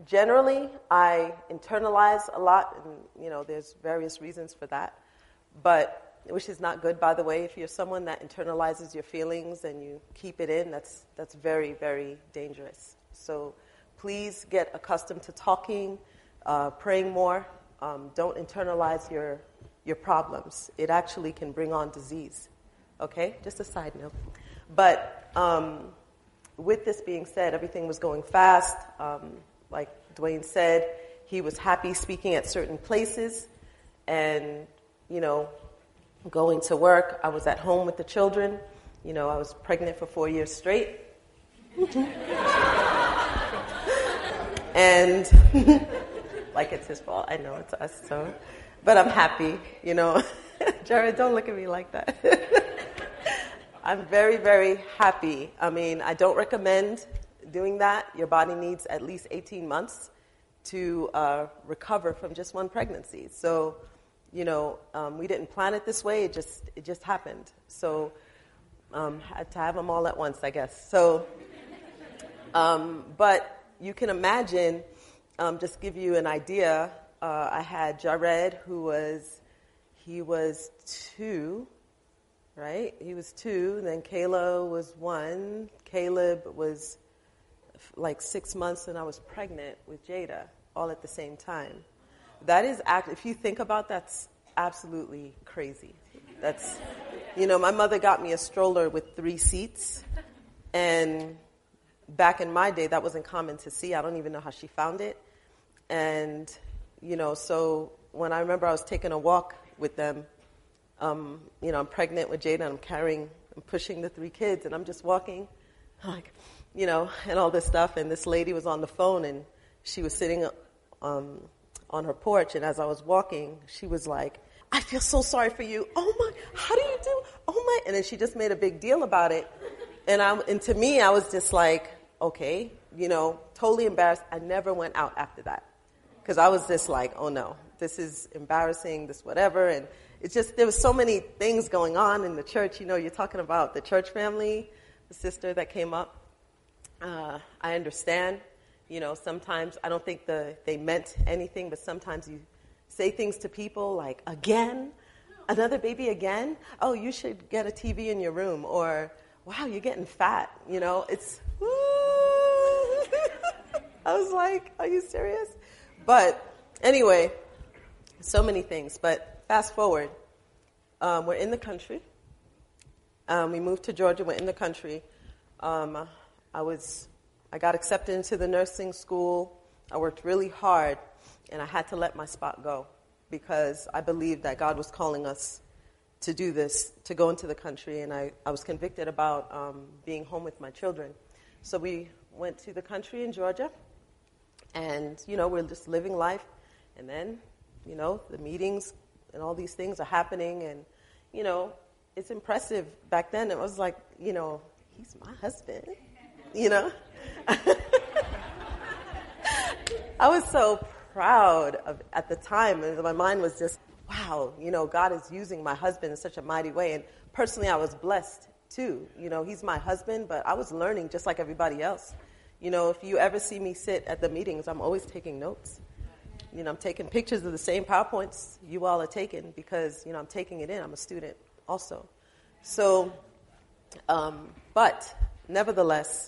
generally, I internalize a lot, and, there's various reasons for that. But, which is not good, by the way. If you're someone that internalizes your feelings and you keep it in, that's very, very dangerous. So please get accustomed to talking, praying more. Don't internalize your problems. It actually can bring on disease. Okay? Just a side note. But with this being said, everything was going fast. Like Dwayne said, he was happy speaking at certain places. And, going to work. I was at home with the children. I was pregnant for 4 years straight. And like it's his fault. I know it's us, so. But I'm happy, Jared, don't look at me like that. I'm very, very happy. I mean, I don't recommend doing that. Your body needs at least 18 months to recover from just one pregnancy. So, we didn't plan it this way. It just happened. So, had to have them all at once, I guess. So, but you can imagine, just give you an idea. I had Jared, he was 2, right? He was 2. And then Kayla was 1. Caleb was like 6 months, and I was pregnant with Jada, all at the same time. That is, if you think about that's absolutely crazy. That's, my mother got me a stroller with 3 seats, and back in my day, that wasn't common to see. I don't even know how she found it. And, so when I remember I was taking a walk with them, I'm pregnant with Jada, and I'm pushing the 3 kids, and I'm just walking, like, and all this stuff. And this lady was on the phone, and she was sitting on her porch, and as I was walking, she was like, I feel so sorry for you. Oh my, how do you do? Oh my, and then she just made a big deal about it. And to me, I was just like, okay, totally embarrassed. I never went out after that. Because I was just like, oh no, this is embarrassing, this whatever. And it's just, there was so many things going on in the church. You're talking about the church family, the sister that came up. I understand. Sometimes I don't think they meant anything, but sometimes you say things to people like, again? Another baby again? Oh, you should get a TV in your room. Or, wow, you're getting fat. It's, I was like, are you serious? But anyway, so many things. But fast forward, we're in the country. We moved to Georgia, we're in the country. I got accepted into the nursing school. I worked really hard, and I had to let my spot go because I believed that God was calling us to do this, to go into the country, and I was convicted about being home with my children. So we went to the country in Georgia, and, we're just living life, and then, the meetings and all these things are happening, and, it's impressive. Back then, it was like, he's my husband, I was so proud of at the time, and my mind was just, wow, God is using my husband in such a mighty way. And personally, I was blessed too. He's my husband, but I was learning just like everybody else. If you ever see me sit at the meetings, I'm always taking notes. I'm taking pictures of the same PowerPoints you all are taking because, I'm taking it in. I'm a student also. So, but nevertheless,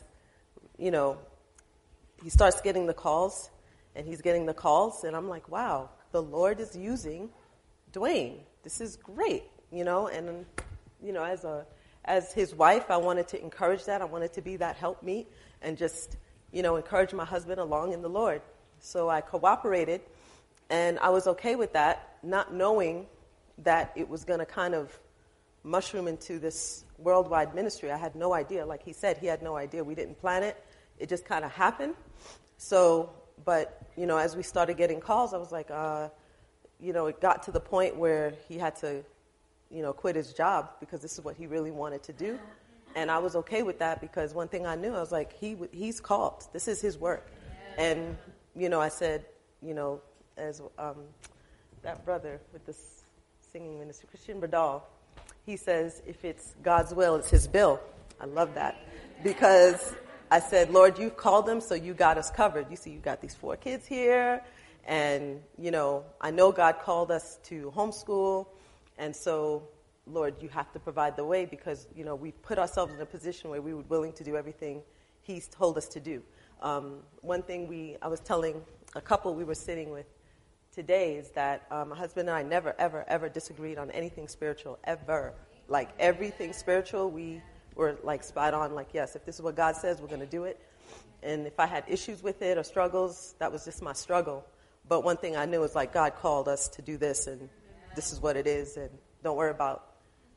he starts getting the calls, and he's getting the calls, and I'm like, wow, the Lord is using Dwayne. This is great, and, as his wife, I wanted to encourage that. I wanted to be that helpmeet and just, encourage my husband along in the Lord. So I cooperated, and I was okay with that, not knowing that it was going to kind of mushroom into this worldwide ministry. I had no idea. Like he said, he had no idea. We didn't plan it. It just kind of happened. So, but, as we started getting calls, I was like, it got to the point where he had to, quit his job because this is what he really wanted to do. And I was okay with that because one thing I knew, I was like, he's called. This is his work. And, I said, as that brother with this singing ministry, Christian Bradal, he says, if it's God's will, it's his bill. I love that because I said, Lord, you've called them, so you got us covered. You see, you got these 4 kids here, and, I know God called us to homeschool, and so, Lord, you have to provide the way because, we've put ourselves in a position where we were willing to do everything He's told us to do. One thing I was telling a couple we were sitting with today is that my husband and I never, ever, ever disagreed on anything spiritual, ever. Like, everything spiritual, we were, like, spot on, like, yes, if this is what God says, we're going to do it. And if I had issues with it or struggles, that was just my struggle. But one thing I knew is, like, God called us to do this, and this is what it is, and don't worry about,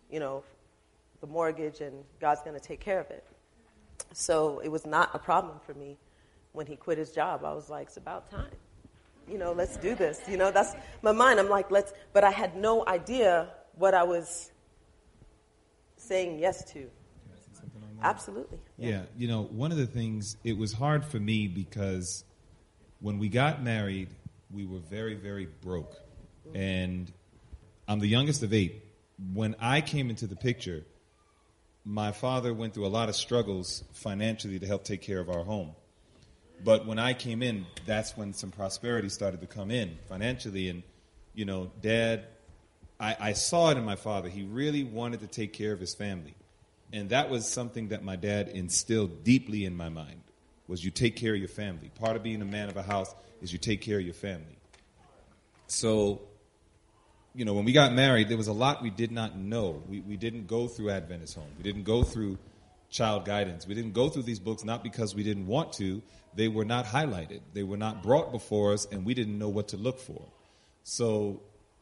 the mortgage, and God's going to take care of it. So it was not a problem for me when he quit his job. I was like, it's about time. Let's do this. That's my mind. I'm like, but I had no idea what I was saying yes to. Can I say something on that? Absolutely. Yeah. One of the things, it was hard for me because when we got married, we were very, very broke. Mm-hmm. And I'm the youngest of 8. When I came into the picture, my father went through a lot of struggles financially to help take care of our home. But when I came in, that's when some prosperity started to come in financially. And, Dad, I saw it in my father. He really wanted to take care of his family. And that was something that my dad instilled deeply in my mind, was you take care of your family. Part of being a man of a house is you take care of your family. So, when we got married, there was a lot we did not know. We didn't go through Adventist Home. We didn't go through child guidance. We didn't go through these books not because we didn't want to. They were not highlighted. They were not brought before us, and we didn't know what to look for. So,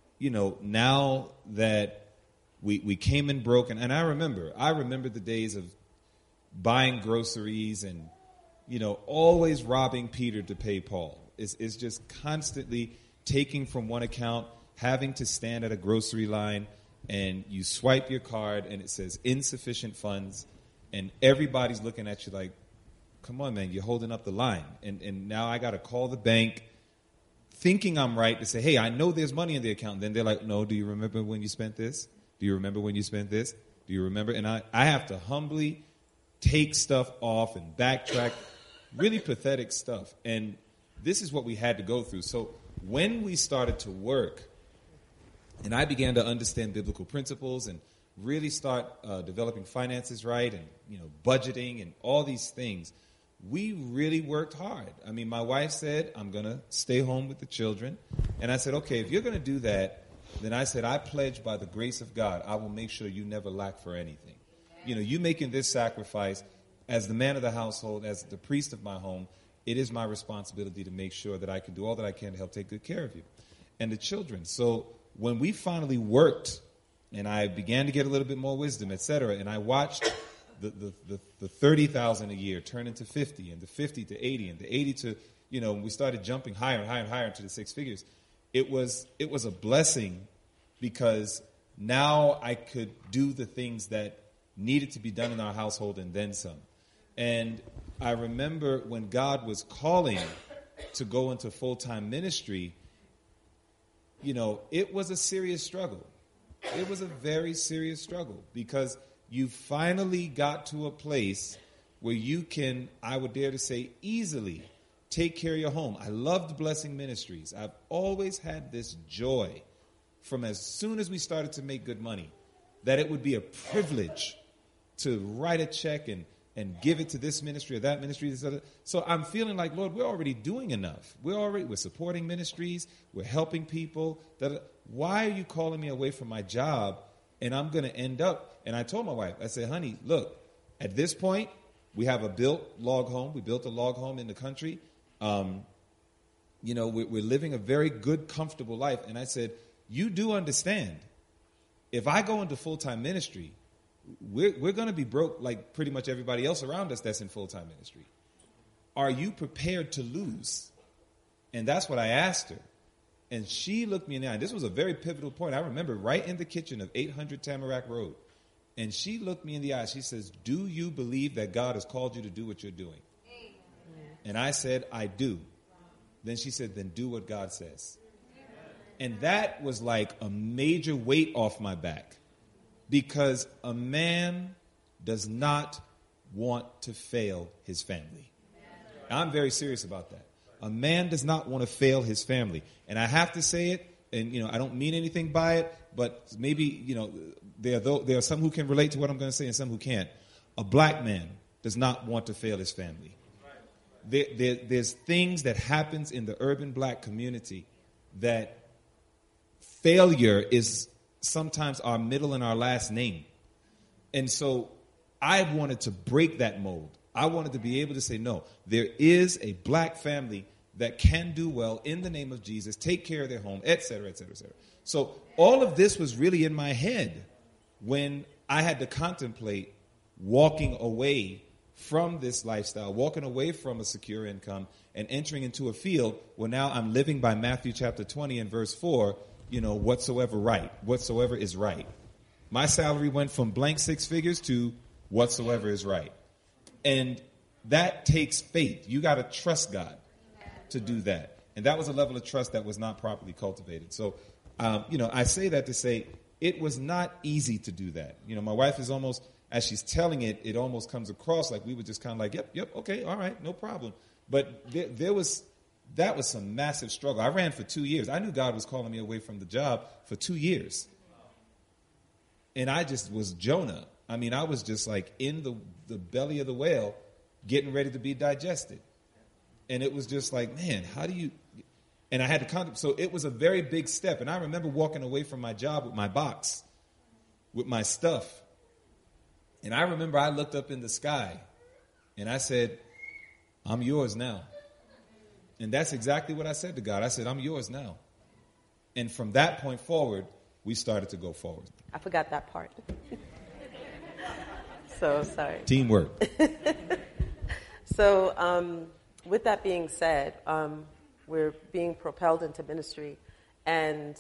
now that we came in broken, and I remember the days of buying groceries and, always robbing Peter to pay Paul. It's just constantly taking from one account, having to stand at a grocery line, and you swipe your card, and it says insufficient funds, and everybody's looking at you like, come on, man, you're holding up the line. And now I got to call the bank thinking I'm right to say, hey, I know there's money in the account. And then they're like, no, do you remember when you spent this? Do you remember when you spent this? Do you remember? And I have to humbly take stuff off and backtrack, really pathetic stuff. And this is what we had to go through. So when we started to work, and I began to understand biblical principles and really start developing finances right and, budgeting and all these things, we really worked hard. I mean, my wife said, I'm going to stay home with the children. And I said, okay, if you're going to do that, then I said, I pledge by the grace of God, I will make sure you never lack for anything. You making this sacrifice as the man of the household, as the priest of my home, it is my responsibility to make sure that I can do all that I can to help take good care of you and the children. So when we finally worked and I began to get a little bit more wisdom, et cetera, and I watched the 30,000 a year turn into 50 and the 50 to 80 and the 80 to, when we started jumping higher and higher and higher into the 6 figures, it was a blessing because now I could do the things that needed to be done in our household and then some. And I remember when God was calling to go into full-time ministry, it was a serious struggle. It was a very serious struggle because you finally got to a place where you can, I would dare to say, easily take care of your home. I loved Blessing Ministries. I've always had this joy from as soon as we started to make good money, that it would be a privilege to write a check and give it to this ministry or that ministry. This other. So I'm feeling like, Lord, we're already doing enough. We're supporting ministries. We're helping people. Why are you calling me away from my job? And I'm going to end up. And I told my wife, I said, honey, look, at this point, we have a built log home. We built a log home in the country. We're living a very good, comfortable life. And I said, you do understand, if I go into full-time ministry, we're going to be broke like pretty much everybody else around us that's in full-time ministry. Are you prepared to lose? And that's what I asked her. And she looked me in the eye. This was a very pivotal point. I remember right in the kitchen of 800 Tamarack Road. And she looked me in the eye. She says, do you believe that God has called you to do what you're doing? And I said, I do. Then she said, then do what God says. And that was like a major weight off my back. Because a man does not want to fail his family. I'm very serious about that. A man does not want to fail his family. And I have to say it, and, I don't mean anything by it, but maybe, there are some who can relate to what I'm going to say and some who can't. A black man does not want to fail his family. There's things that happens in the urban black community that failure is sometimes our middle and our last name. And so I wanted to break that mold. I wanted to be able to say, no, there is a black family that can do well in the name of Jesus, take care of their home, et cetera, et cetera, et cetera. So all of this was really in my head when I had to contemplate walking away from this lifestyle, walking away from a secure income and entering into a field where now I'm living by Matthew chapter 20 and verse 4, whatsoever is right. My salary went from blank six figures to whatsoever is right. And that takes faith. You got to trust God to do that. And that was a level of trust that was not properly cultivated. So, I say that to say it was not easy to do that. My wife is almost, as she's telling it, it almost comes across like we were just kind of like, yep, okay, all right, no problem. But that was some massive struggle. I ran for 2 years. I knew God was calling me away from the job for 2 years. And I just was Jonah. I mean, I was just like in the belly of the whale getting ready to be digested. And it was just like, man, how do you... And I had to contemplate. So it was a very big step. And I remember walking away from my job with my box, with my stuff. And I remember I looked up in the sky and I said, I'm yours now. And that's exactly what I said to God. I said, I'm yours now. And from that point forward, we started to go forward. I forgot that part. So sorry. Teamwork. So with that being said, we're being propelled into ministry. And,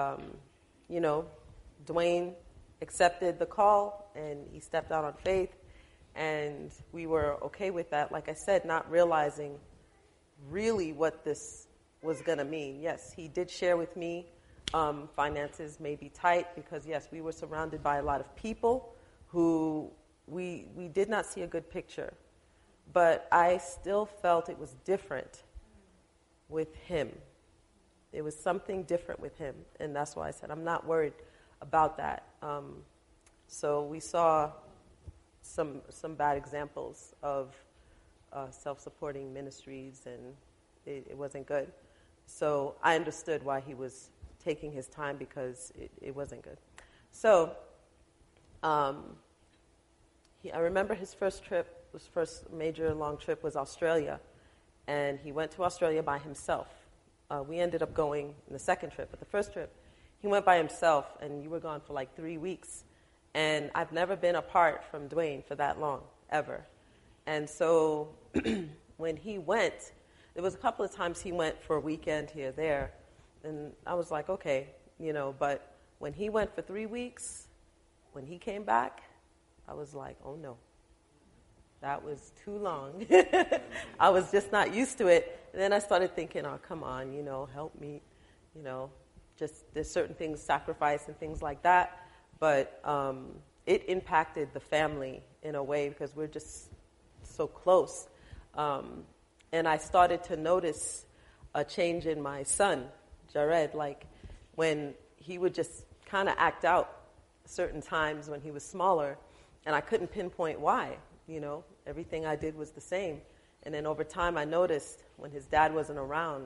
Dwayne accepted the call and he stepped out on faith. And we were okay with that. Like I said, not realizing really what this was going to mean. Yes, he did share with me finances may be tight because, yes, we were surrounded by a lot of people who we did not see a good picture. But I still felt it was different with him. There was something different with him. And that's why I said I'm not worried about that. So we saw some bad examples of self-supporting ministries, and it wasn't good. So I understood why he was taking his time because it wasn't good. So I remember his first trip, his first major long trip was Australia, and he went to Australia by himself. We ended up going in the second trip, but the first trip, he went by himself, and you were gone for like 3 weeks. And I've never been apart from Dwayne for that long, ever. And so when he went, there was a couple of times he went for a weekend here, there. And I was like, okay, but when he went for 3 weeks, when he came back, I was like, oh no, that was too long. I was just not used to it. And then I started thinking, oh, come on, help me, just there's certain things, sacrifice and things like that. But it impacted the family in a way because we're just so close. And I started to notice a change in my son, Jared, like when he would just kind of act out certain times when he was smaller, and I couldn't pinpoint why, everything I did was the same. And then over time I noticed when his dad wasn't around,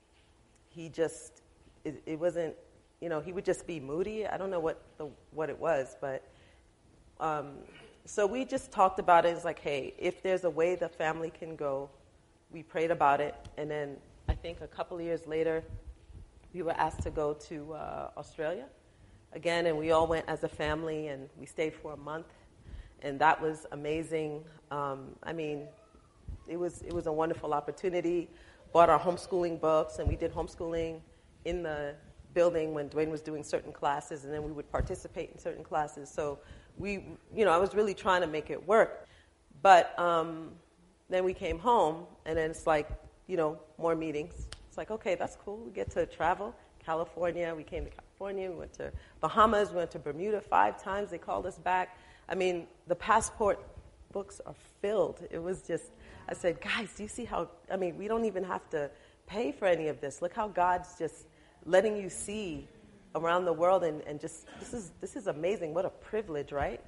it wasn't, he would just be moody. I don't know what it was, but so we just talked about it. It's like, hey, if there's a way the family can go, we prayed about it. And then I think a couple of years later, we were asked to go to Australia again, and we all went as a family, and we stayed for a month, and that was amazing. It was a wonderful opportunity. Bought our homeschooling books, and we did homeschooling in the building when Dwayne was doing certain classes, and then we would participate in certain classes. So I was really trying to make it work. But then we came home, and then it's like, more meetings. It's like, okay, that's cool. We get to travel. California, we came to California. We went to Bahamas. We went to Bermuda 5 times. They called us back. The passport books are filled. It was just, I said, guys, do you see how, we don't even have to pay for any of this. Look how God's just letting you see around the world, and just, this is amazing. What a privilege, right?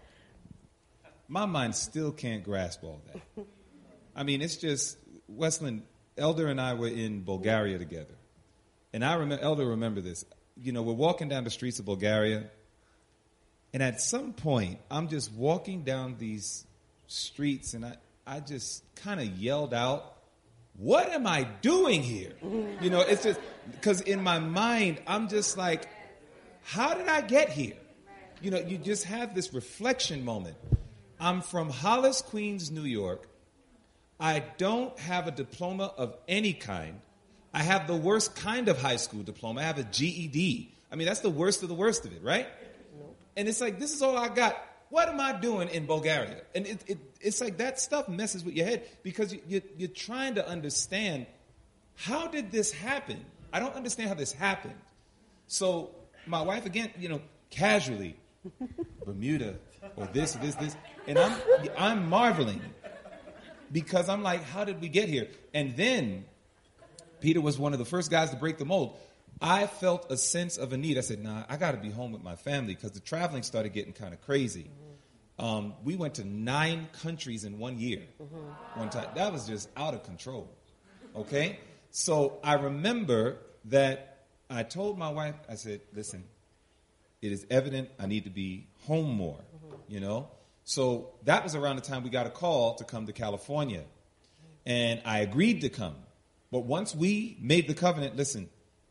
My mind still can't grasp all that. It's just, Wesleyan, Elder and I were in Bulgaria together. And Elder remember this. We're walking down the streets of Bulgaria, and at some point, I'm just walking down these streets, and I just kind of yelled out, what am I doing here? It's just, because in my mind, I'm just like, how did I get here? You just have this reflection moment. I'm from Hollis, Queens, New York. I don't have a diploma of any kind. I have the worst kind of high school diploma. I have a GED. That's the worst of it, right? And it's like, this is all I got. What am I doing in Bulgaria? And it's like that stuff messes with your head, because you're trying to understand, how did this happen? I don't understand how this happened. So my wife, again, casually, Bermuda, or this. And I'm marveling, because I'm like, how did we get here? And then Peter was one of the first guys to break the mold. I felt a sense of a need. I said, I got to be home with my family, because the traveling started getting kind of crazy. We went to 9 countries in 1 year. One time. That was just out of control. Okay? So I remember that I told my wife, I said, listen, it is evident I need to be home more, So that was around the time we got a call to come to California. And I agreed to come. But once we made the covenant, listen,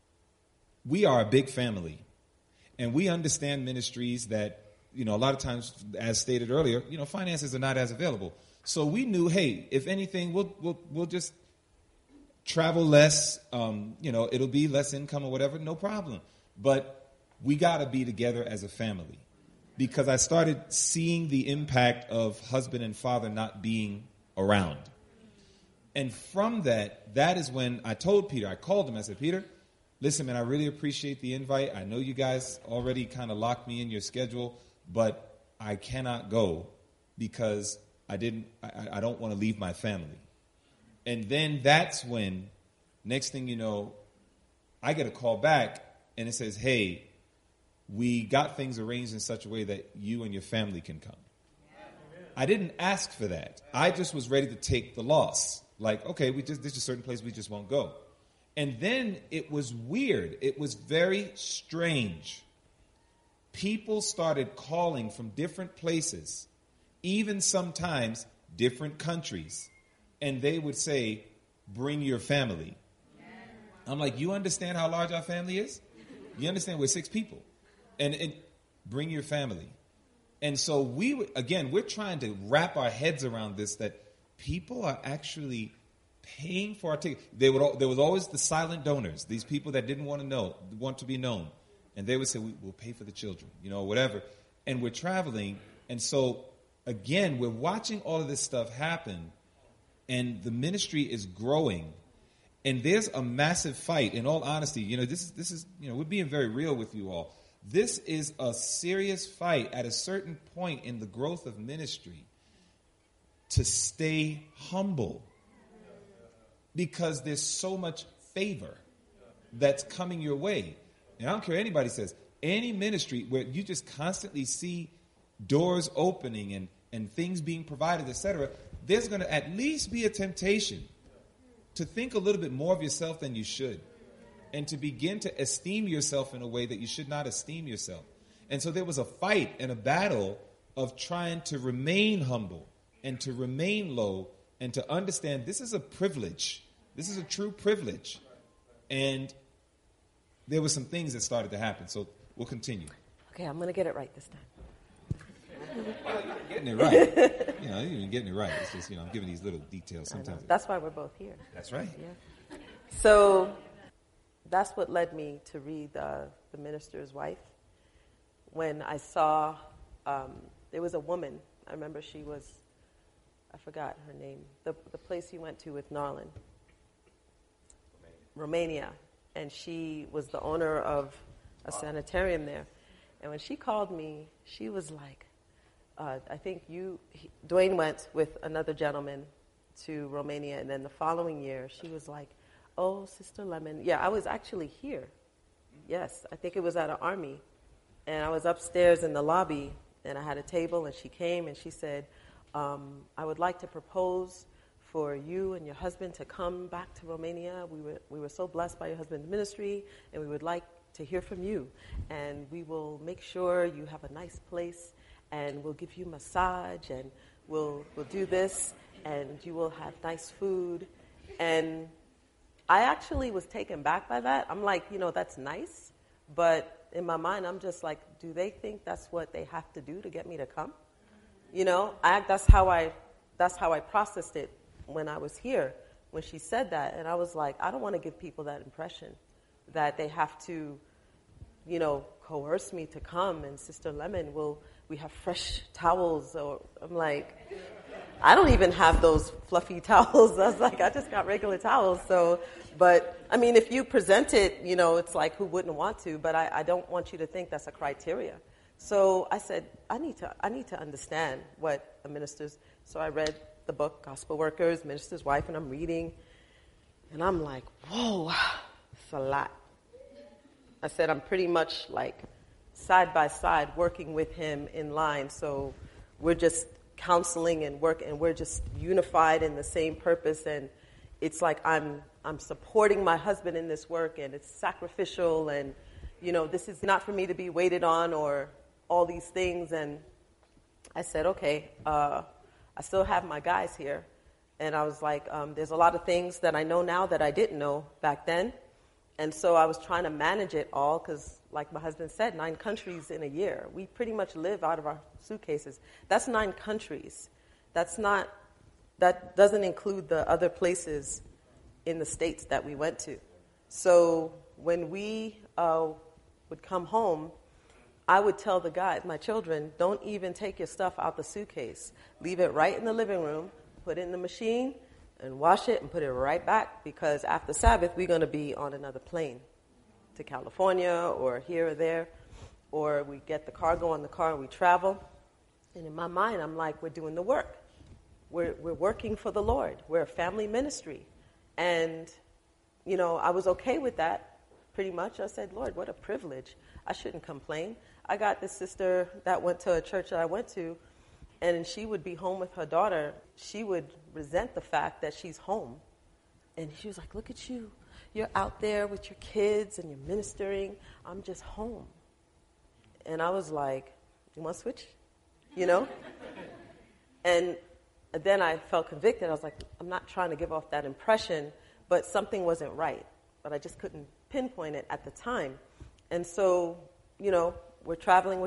we are a big family. And we understand ministries that, a lot of times, as stated earlier, finances are not as available. So we knew, hey, if anything, we'll just travel less. It'll be less income or whatever, no problem. But we got to be together as a family, because I started seeing the impact of husband and father not being around. And from that is when I told Peter, I called him, I said, Peter, listen, man, I really appreciate the invite. I know you guys already kind of locked me in your schedule, but I cannot go because I don't want to leave my family. And then that's when, next thing you know, I get a call back and it says, hey, we got things arranged in such a way that you and your family can come. I didn't ask for that. I just was ready to take the loss. Like, okay, there's a certain place we just won't go. And then it was weird. It was very strange. People started calling from different places, even sometimes different countries. And they would say, bring your family. I'm like, you understand how large our family is? You understand we're 6 people. And bring your family. And so we're trying to wrap our heads around this, that people are actually paying for our ticket. There was always the silent donors, these people that didn't want to be known. And they would say, we'll pay for the children, whatever. And we're traveling. And so, again, we're watching all of this stuff happen. And the ministry is growing. And there's a massive fight. In all honesty, this is we're being very real with you all. This is a serious fight at a certain point in the growth of ministry to stay humble, because there's so much favor that's coming your way. And I don't care what anybody says. Any ministry where you just constantly see doors opening and things being provided, etc., there's going to at least be a temptation to think a little bit more of yourself than you should, and to begin to esteem yourself in a way that you should not esteem yourself. And so there was a fight and a battle of trying to remain humble and to remain low and to understand this is a privilege. This is a true privilege. And there were some things that started to happen. So we'll continue. Okay, I'm going to get it right this time. Well, you're getting it right. You're getting it right. It's just, I'm giving these little details sometimes. That's why we're both here. That's right. Yeah. So that's what led me to read The Minister's Wife. When I saw, there was a woman, I remember she was, I forgot her name, the place he went to with Narlan, Romania. And she was the owner of a sanitarium there. And when she called me, she was like, I think Dwayne went with another gentleman to Romania, and then the following year, she was like, oh, Sister Lemon. Yeah, I was actually here. Yes, I think it was at an army. And I was upstairs in the lobby, and I had a table, and she came, and she said, I would like to propose for you and your husband to come back to Romania. We were so blessed by your husband's ministry, and we would like to hear from you. And we will make sure you have a nice place, and we'll give you massage, and we'll do this, and you will have nice food. And I actually was taken back by that. I'm like, that's nice, but in my mind, I'm just like, do they think that's what they have to do to get me to come? That's how I processed it when I was here, when she said that. And I was like, I don't want to give people that impression that they have to, coerce me to come. And Sister Lemon, we have fresh towels? Or I'm like, I don't even have those fluffy towels. I was like, I just got regular towels. So, but I mean, if you present it, it's like, who wouldn't want to? But I don't want you to think that's a criteria. So I said, I need to understand what a minister's. So I read the book, Gospel Workers, Minister's Wife, and I'm reading. And I'm like, whoa, it's a lot. I said, I'm pretty much like side by side working with him in line. So we're just counseling and work, and we're just unified in the same purpose. And it's like I'm supporting my husband in this work, and it's sacrificial, and this is not for me to be waited on or all these things. And I said, okay, I still have my guys here. And I was like, there's a lot of things that I know now that I didn't know back then. And so I was trying to manage it all because, like my husband said, 9 countries in a year. We pretty much live out of our suitcases. That's 9 countries. That doesn't include the other places in the states that we went to. So when we would come home, I would tell the guys, my children, don't even take your stuff out the suitcase. Leave it right in the living room, put it in the machine, and wash it and put it right back, because after Sabbath, we're going to be on another plane to California or here or there, or we get the cargo on the car and we travel. And in my mind, I'm like, we're doing the work. We're working for the Lord. We're a family ministry. And, I was okay with that pretty much. I said, Lord, what a privilege. I shouldn't complain. I got this sister that went to a church that I went to, and she would be home with her daughter. She would resent the fact that she's home. And she was like, look at you. You're out there with your kids and you're ministering. I'm just home. And I was like, you want to switch? And then I felt convicted. I was like, I'm not trying to give off that impression, but something wasn't right. But I just couldn't pinpoint it at the time. And so, we're traveling.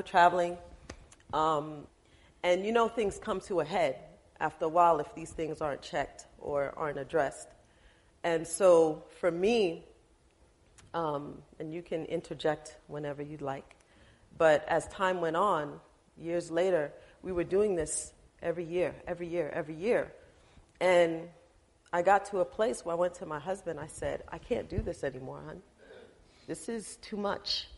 And things come to a head after a while if these things aren't checked or aren't addressed. And so for me, and you can interject whenever you'd like, but as time went on, years later, we were doing this every year. And I got to a place where I went to my husband. I said, I can't do this anymore, hon. This is too much.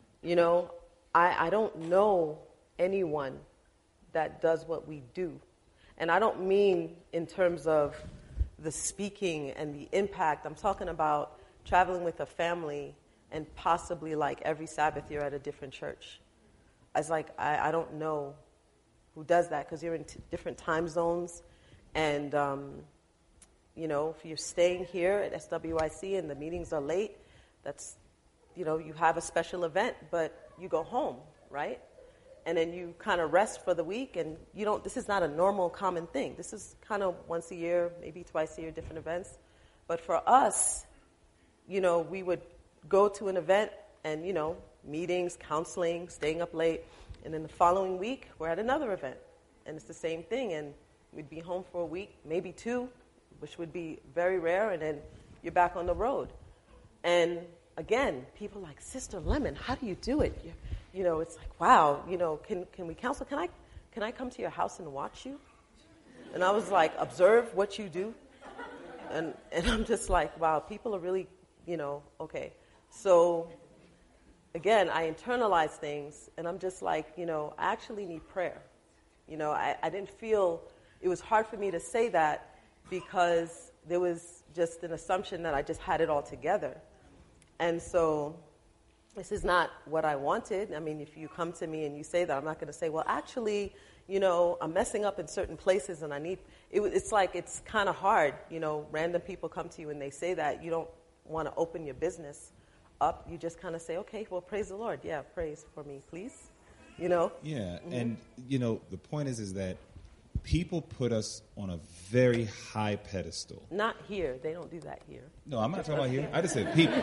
I don't know anyone that does what we do. And I don't mean in terms of the speaking and the impact. I'm talking about traveling with a family and possibly like every Sabbath you're at a different church. I was like, I don't know who does that, because you're in different time zones. And, if you're staying here at SWIC and the meetings are late, that's, you have a special event, but you go home, right? And then you kind of rest for the week, and this is not a normal, common thing. This is kind of once a year, maybe twice a year, different events. But for us, we would go to an event and, meetings, counseling, staying up late. And then the following week, we're at another event. And it's the same thing. And we'd be home for a week, maybe 2, which would be very rare. And then you're back on the road. And again, people like, Sister Lemon, how do you do it? It's like, wow, can we counsel? Can I come to your house and watch you? And I was like, observe what you do. And I'm just like, wow, people are really, okay. So again, I internalize things, and I'm just like, I actually need prayer. I didn't feel, it was hard for me to say that because there was just an assumption that I just had it all together. And so this is not what I wanted. I mean, if you come to me and you say that, I'm not going to say, well, actually, I'm messing up in certain places and it's like it's kind of hard. Random people come to you and they say that. You don't want to open your business up. You just kind of say, okay, well, praise the Lord. Yeah, praise for me, please. Yeah, mm-hmm. And, the point is that people put us on a very high pedestal. Not here. They don't do that here. No, I'm not talking about here. I just said people.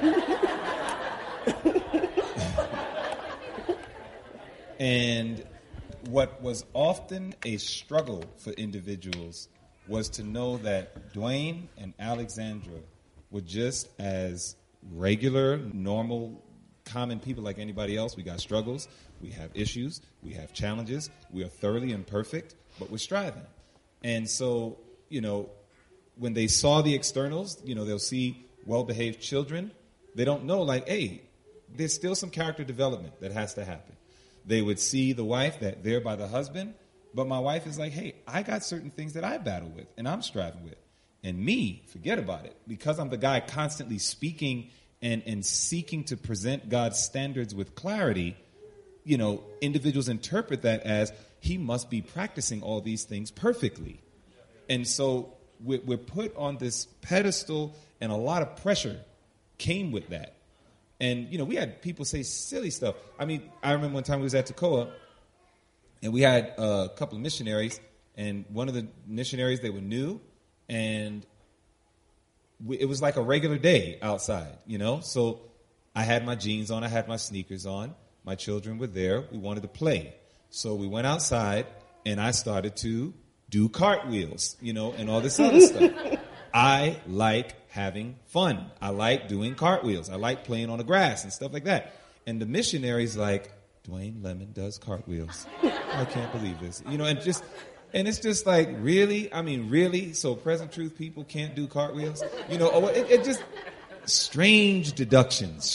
And what was often a struggle for individuals was to know that Dwayne and Alexandra were just as regular, normal, common people like anybody else. We got struggles, we have issues, we have challenges, we are thoroughly imperfect, but we're striving. And so, when they saw the externals, they'll see well-behaved children. They don't know, hey, there's still some character development that has to happen. They would see the wife that there by the husband, but my wife is like, hey, I got certain things that I battle with and I'm striving with. And me, forget about it. Because I'm the guy constantly speaking and seeking to present God's standards with clarity, individuals interpret that as he must be practicing all these things perfectly. And so we're put on this pedestal, and a lot of pressure came with that. And, we had people say silly stuff. I mean, I remember one time we was at Tekoa, and we had a couple of missionaries, and one of the missionaries, they were new, and it was like a regular day outside, So I had my jeans on, I had my sneakers on, my children were there, we wanted to play. So we went outside, and I started to do cartwheels, and all this other stuff. I like having fun. I like doing cartwheels. I like playing on the grass and stuff like that. And the missionary's like, Dwayne Lemon does cartwheels. I can't believe this. And it's just like, really? I mean, really? So Present Truth people can't do cartwheels? It just, strange deductions.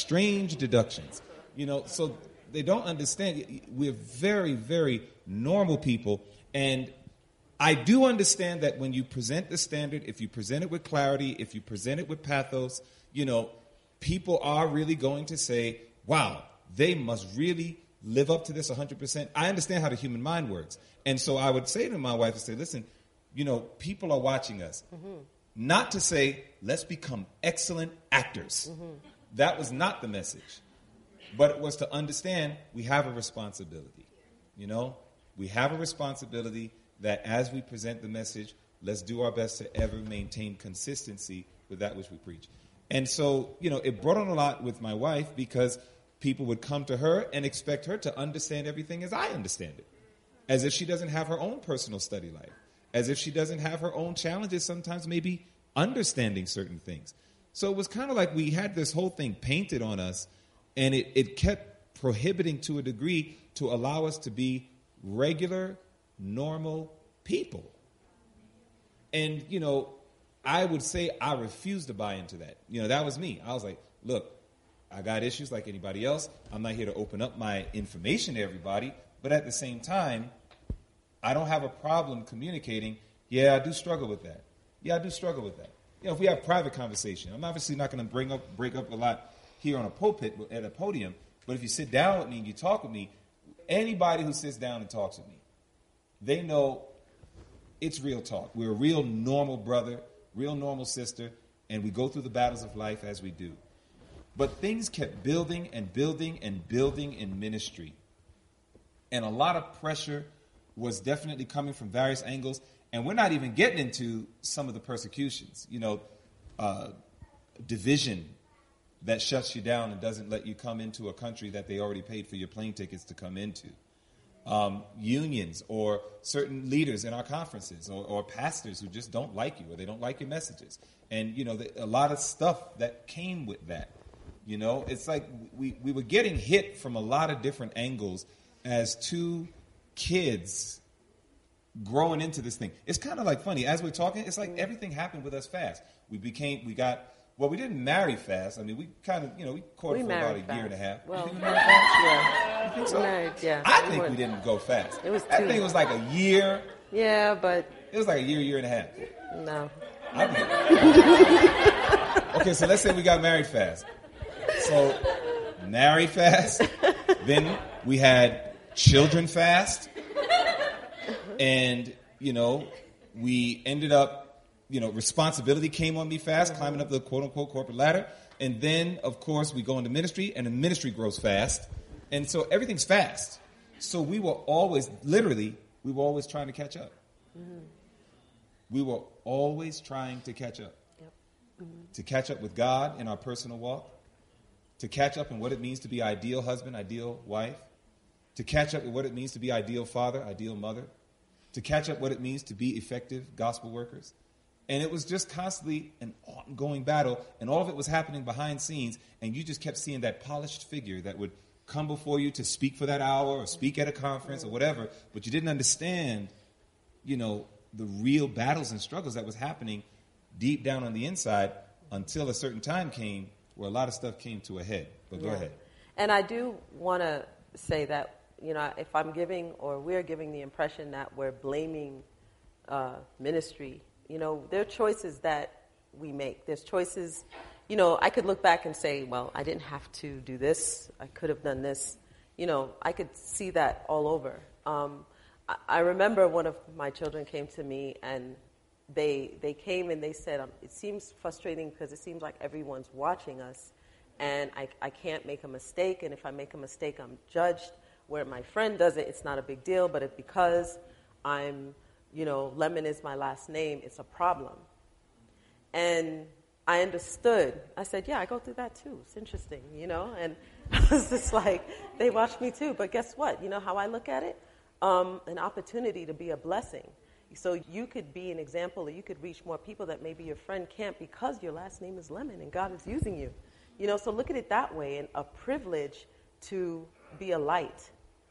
So they don't understand. We're very, very normal people. And I do understand that when you present the standard, if you present it with clarity, if you present it with pathos, people are really going to say, wow, they must really live up to this 100%. I understand how the human mind works. And so I would say to my wife, listen, people are watching us. Mm-hmm. Not to say, let's become excellent actors. Mm-hmm. That was not the message. But it was to understand we have a responsibility. We have a responsibility that as we present the message, let's do our best to ever maintain consistency with that which we preach. And so, it brought on a lot with my wife because people would come to her and expect her to understand everything as I understand it. As if she doesn't have her own personal study life. As if she doesn't have her own challenges, sometimes maybe understanding certain things. So it was kind of like we had this whole thing painted on us, and it kept prohibiting to a degree to allow us to be regular, normal people. And, I would say I refused to buy into that. That was me. I was like, look, I got issues like anybody else. I'm not here to open up my information to everybody. But at the same time, I don't have a problem communicating. Yeah, I do struggle with that. If we have private conversation, I'm obviously not going to break up a lot here on a pulpit at a podium. But if you sit down with me and you talk with me, anybody who sits down and talks with me, they know it's real talk. We're a real normal brother, real normal sister, and we go through the battles of life as we do. But things kept building and building and building in ministry. And a lot of pressure was definitely coming from various angles. And we're not even getting into some of the persecutions. Division that shuts you down and doesn't let you come into a country that they already paid for your plane tickets to come into. Unions or certain leaders in our conferences or pastors who just don't like you or they don't like your messages. And, a lot of stuff that came with that. It's like we were getting hit from a lot of different angles as two kids growing into this thing. It's kind of like funny. As we're talking, it's like everything happened with us fast. We got Well, we didn't marry fast. I mean, we kind of, we courted for about a year and a half. Well, you think we married fast? yeah. You think so? Married, yeah. I think we didn't go fast. It was I think it was like a year. Yeah, but... It was like a year and a half. No. Okay, so let's say we got married fast. So, married fast. Then we had children fast. And, we ended up, responsibility came on me fast, climbing up the quote-unquote corporate ladder. And then, of course, we go into ministry, and the ministry grows fast. And so everything's fast. So we were always trying to catch up. Mm-hmm. We were always trying to catch up. Yep. Mm-hmm. To catch up with God in our personal walk. To catch up in what it means to be ideal husband, ideal wife. To catch up with what it means to be ideal father, ideal mother. To catch up what it means to be effective gospel workers. And it was just constantly an ongoing battle, and all of it was happening behind scenes, and you just kept seeing that polished figure that would come before you to speak for that hour or speak at a conference or whatever, but you didn't understand, the real battles and struggles that was happening deep down on the inside until a certain time came where a lot of stuff came to a head. But go ahead. And I do want to say that, if I'm giving or we're giving the impression that we're blaming ministry, there are choices that we make. There's choices, I could look back and say, well, I didn't have to do this. I could have done this. I could see that all over. I remember one of my children came to me and they came and they said, it seems frustrating because it seems like everyone's watching us and I can't make a mistake. And if I make a mistake, I'm judged. Where my friend does it, it's not a big deal. But because I'm, Lemon is my last name, it's a problem. And I understood. I said, yeah, I go through that too. It's interesting, And I was just like, they watch me too. But guess what? You know how I look at it? An opportunity to be a blessing. So you could be an example, or you could reach more people that maybe your friend can't because your last name is Lemon and God is using you. So look at it that way, and a privilege to be a light,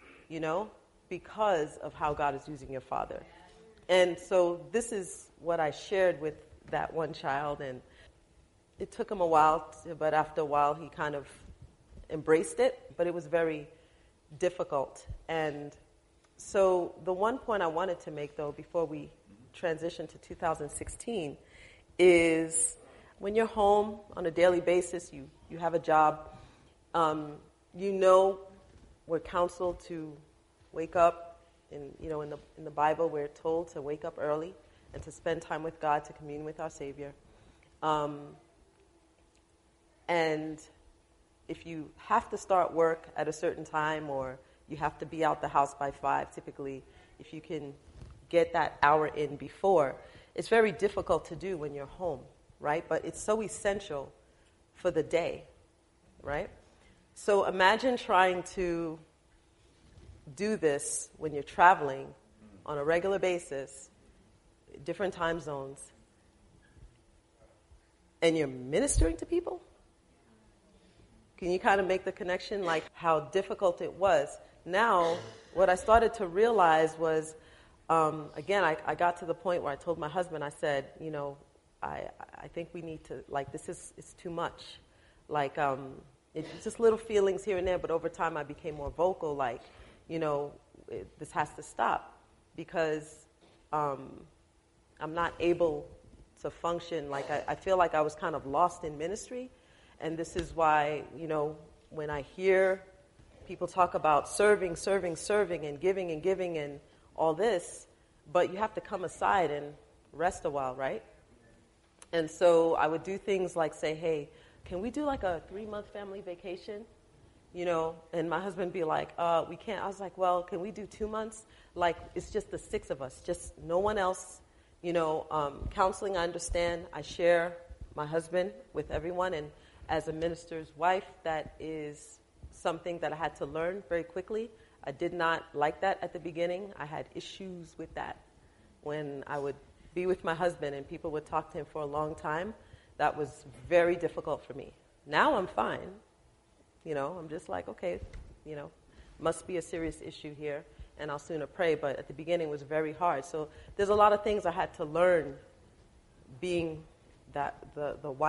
because of how God is using your father. And so this is what I shared with that one child, and it took him a while, but after a while he kind of embraced it, but it was very difficult. And so the one point I wanted to make, though, before we transition to 2016, is when you're home on a daily basis, you have a job, we're counseled to wake up. In the Bible, we're told to wake up early and to spend time with God, to commune with our Savior. And if you have to start work at a certain time, or you have to be out the house by 5, typically, if you can get that hour in before, it's very difficult to do when you're home, right? But it's so essential for the day, right? So imagine trying to do this when you're traveling on a regular basis, different time zones, and you're ministering to people. Can you kind of make the connection, like how difficult it was? Now, what I started to realize was, again, I got to the point where I told my husband, I said, I think we need to, it's too much. It's just little feelings here and there, but over time I became more vocal, this has to stop because I'm not able to function. I feel like I was kind of lost in ministry, and this is why, when I hear people talk about serving, and giving and all this, but you have to come aside and rest a while, right? And so I would do things like say, hey, can we do a 3-month family vacation? And my husband would be like, we can't. I was like, well, can we do 2 months? It's just the 6 of us, just no one else. Counseling, I understand. I share my husband with everyone. And as a minister's wife, that is something that I had to learn very quickly. I did not like that at the beginning. I had issues with that. When I would be with my husband and people would talk to him for a long time, that was very difficult for me. Now I'm fine. I'm just like, okay, must be a serious issue here, and I'll sooner pray. But at the beginning, it was very hard. So there's a lot of things I had to learn being the wife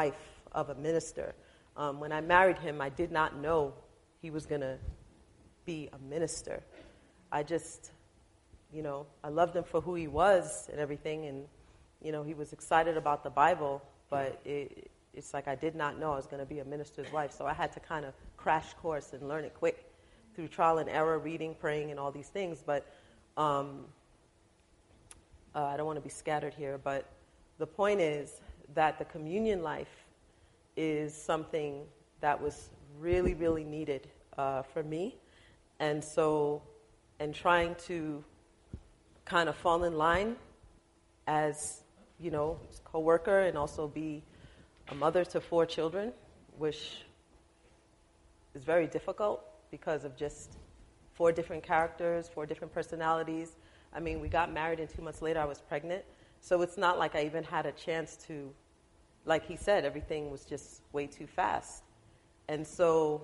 of a minister. When I married him, I did not know he was going to be a minister. I just, I loved him for who he was and everything, and, he was excited about the Bible, but it's like I did not know I was going to be a minister's wife, so I had to kind of crash course and learn it quick through trial and error, reading, praying, and all these things, but I don't want to be scattered here, but the point is that the communion life is something that was really, really needed for me. And so, and trying to kind of fall in line as, co-worker and also be a mother to 4 children, which is very difficult because of just 4 different characters, 4 different personalities. I mean, we got married and 2 months later I was pregnant. So it's not like I even had a chance to, like he said, everything was just way too fast. And so,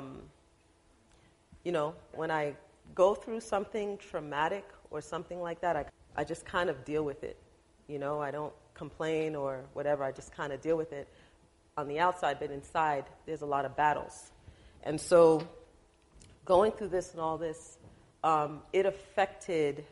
when I go through something traumatic or something like that, I just kind of deal with it. I don't complain or whatever. I just kind of deal with it on the outside, but inside there's a lot of battles. And so going through this and all this, it affected,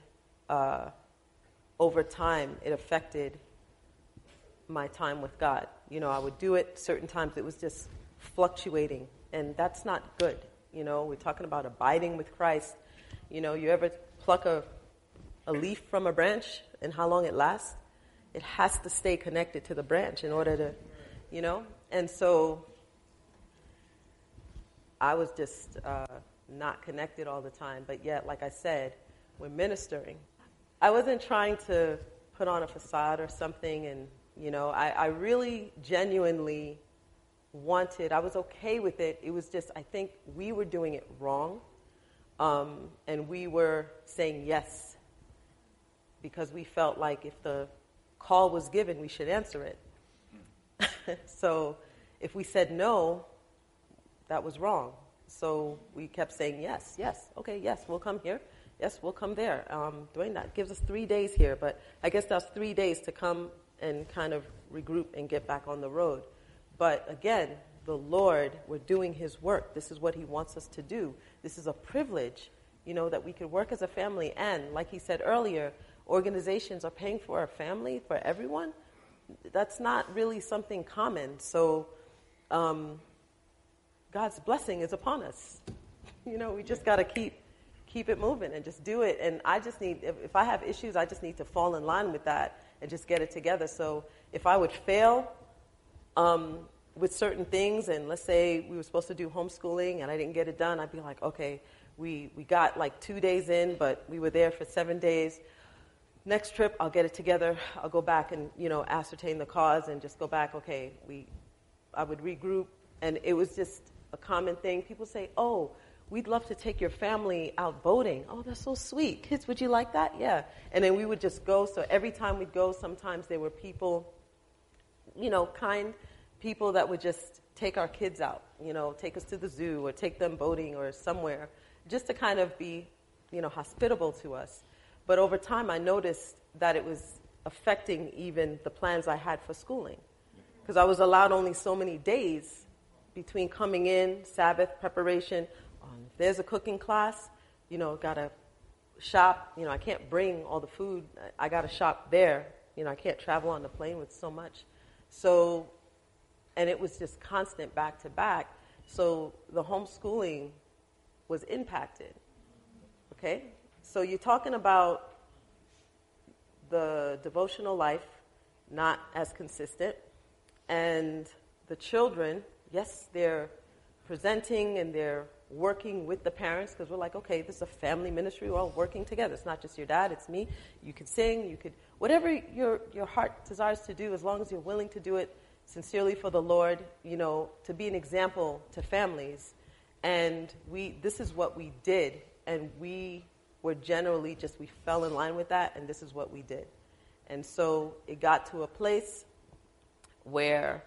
over time, it affected my time with God. I would do it certain times. It was just fluctuating, and that's not good. We're talking about abiding with Christ. You ever pluck a leaf from a branch and how long it lasts? It has to stay connected to the branch in order to, And so I was just not connected all the time. But yet, like I said, when ministering, I wasn't trying to put on a facade or something. And, I really genuinely I was okay with it. It was just, I think we were doing it wrong. And we were saying yes because we felt like if the call was given, we should answer it. So if we said no, that was wrong. So we kept saying yes, okay, yes, we'll come here. Yes, we'll come there. Doing that gives us 3 days here, but I guess that's 3 days to come and kind of regroup and get back on the road. But again, the Lord, we're doing His work. This is what He wants us to do. This is a privilege, that we could work as a family. And like he said earlier, organizations are paying for our family, for everyone. That's not really something common. So God's blessing is upon us. We just got to keep it moving and just do it. And I just need, if I have issues, I just need to fall in line with that and just get it together. So if I would fail with certain things, and let's say we were supposed to do homeschooling and I didn't get it done, I'd be like, okay, we got like 2 days in, but we were there for 7 days. Next trip, I'll get it together. I'll go back and, ascertain the cause and just go back. Okay, I would regroup. And it was just a common thing. People say, oh, we'd love to take your family out boating. Oh, that's so sweet. Kids, would you like that? Yeah. And then we would just go. So every time we'd go, sometimes there were people, kind people that would just take our kids out, take us to the zoo or take them boating or somewhere just to kind of be, hospitable to us. But over time, I noticed that it was affecting even the plans I had for schooling, because I was allowed only so many days between coming in, Sabbath preparation. If there's a cooking class, got to shop. I can't bring all the food. I got to shop there. I can't travel on the plane with so much. So, and it was just constant back to back. So the homeschooling was impacted. Okay? So you're talking about the devotional life not as consistent, and the children, yes, they're presenting and they're working with the parents, because we're like, okay, this is a family ministry, we're all working together. It's not just your dad, it's me. You could sing, you could, whatever your heart desires to do, as long as you're willing to do it sincerely for the Lord, to be an example to families. And this is what we did, and we were generally we fell in line with that, and this is what we did. And so it got to a place where,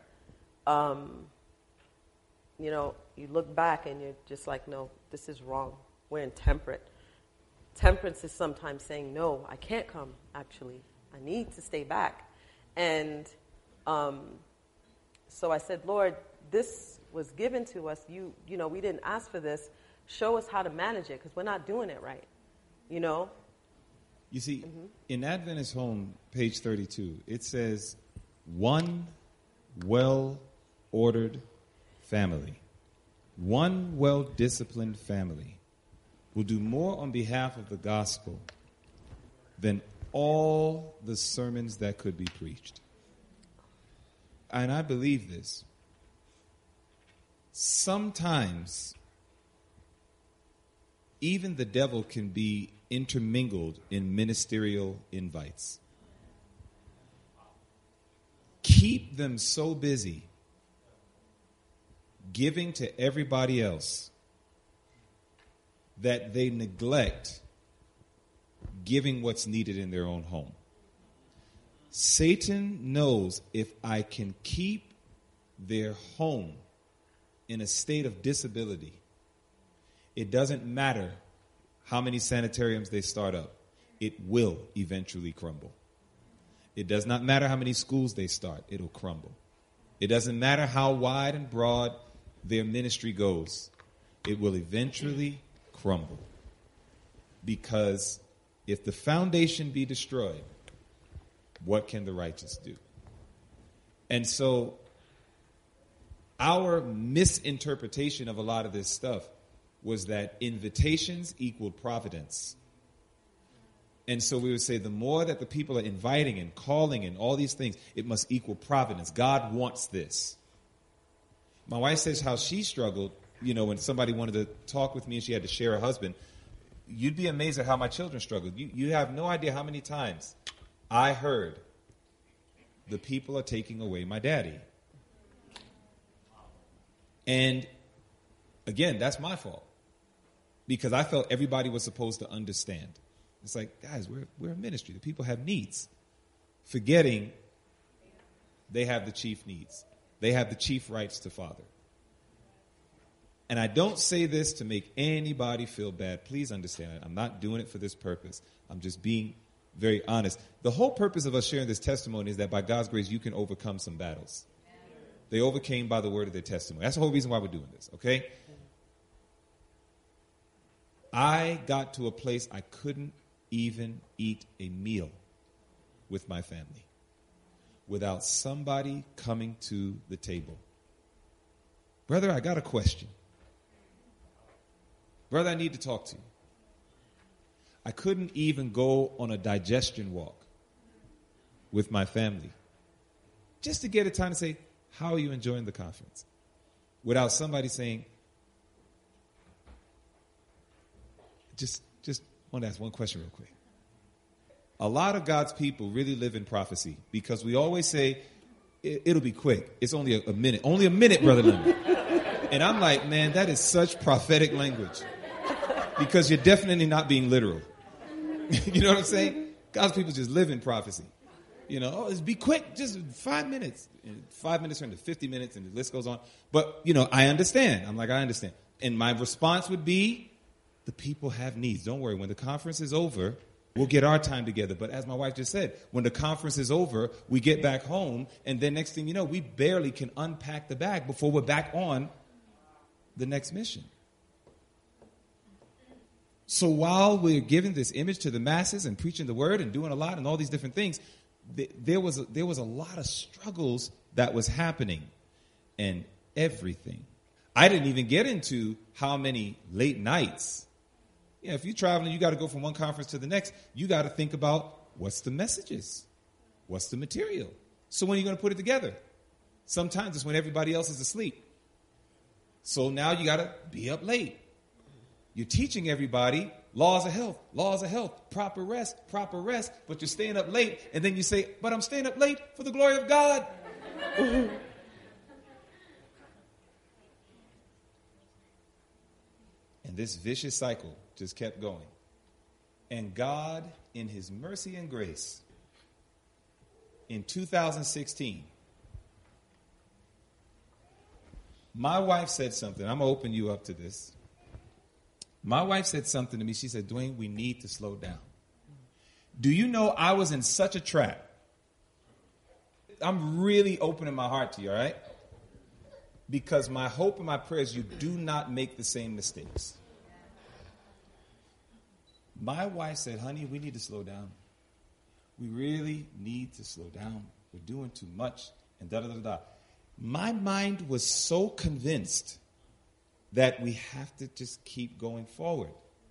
you look back and you're just like, no, this is wrong. We're intemperate. Temperance is sometimes saying, no, I can't come, actually. I need to stay back. And So I said, Lord, this was given to us. You know, we didn't ask for this. Show us how to manage it because we're not doing it right, you know? You see, in Adventist Home, page 32, it says, one well-ordered family, one well-disciplined family will do more on behalf of the gospel than all the sermons that could be preached. And I believe this. Sometimes even the devil can be intermingled in ministerial invites. Keep them so busy giving to everybody else that they neglect giving what's needed in their own home. Satan knows if I can keep their home in a state of disability, it doesn't matter how many sanitariums they start up. It will eventually crumble. It does not matter how many schools they start. It'll crumble. It doesn't matter how wide and broad their ministry goes. It will eventually crumble. Because if the foundation be destroyed, what can the righteous do? And so our misinterpretation of a lot of this stuff was that invitations equaled providence. And so we would say the more that the people are inviting and calling and all these things, it must equal providence. God wants this. My wife says how she struggled, you know, when somebody wanted to talk with me and she had to share her husband. You'd be amazed at how my children struggled. You have no idea how many times I heard the people are taking away my daddy. And again, that's my fault. Because I felt everybody was supposed to understand. It's like, guys, we're a ministry. The people have needs. Forgetting they have the chief needs. They have the chief rights to father. And I don't say this to make anybody feel bad. Please understand it. I'm not doing it for this purpose. I'm just being very honest. The whole purpose of us sharing this testimony is that by God's grace, you can overcome some battles. They overcame by the word of their testimony. That's the whole reason why we're doing this, okay? I got to a place I couldn't even eat a meal with my family without somebody coming to the table. Brother, I got a question. Brother, I need to talk to you. I couldn't even go on a digestion walk with my family just to get a time to say, how are you enjoying the conference? Without somebody saying, just want to ask one question real quick. A lot of God's people really live in prophecy because we always say, it'll be quick. It's only a minute. Only a minute, Brother Leonard. And I'm like, man, that is such prophetic language because you're definitely not being literal. You know what I'm saying? God's people just live in prophecy. You know, it's be quick, just 5 minutes. And 5 minutes turn to 50 minutes and the list goes on. But, you know, I understand. I'm like, I understand. And my response would be, the people have needs. Don't worry. When the conference is over, we'll get our time together. But as my wife just said, when the conference is over, we get back home. And then next thing you know, we barely can unpack the bag before we're back on the next mission. So while we're giving this image to the masses and preaching the word and doing a lot and all these different things, there was a lot of struggles that was happening and everything. I didn't even get into how many late nights. Yeah, if you're traveling, you got to go from one conference to the next. You got to think about what's the messages? What's the material? So when are you going to put it together? Sometimes it's when everybody else is asleep. So now you got to be up late. You're teaching everybody laws of health, proper rest, but you're staying up late, and then you say, but I'm staying up late for the glory of God. And this vicious cycle just kept going. And God, in his mercy and grace, in 2016, my wife said something. I'm going to open you up to this. My wife said something to me. She said, Dwayne, we need to slow down. Do you know I was in such a trap? I'm really opening my heart to you, all right? because my hope and my prayer is you do not make the same mistakes. My wife said, honey, we need to slow down. We really need to slow down. We're doing too much, and da-da-da-da. My mind was so convinced that we have to just keep going forward,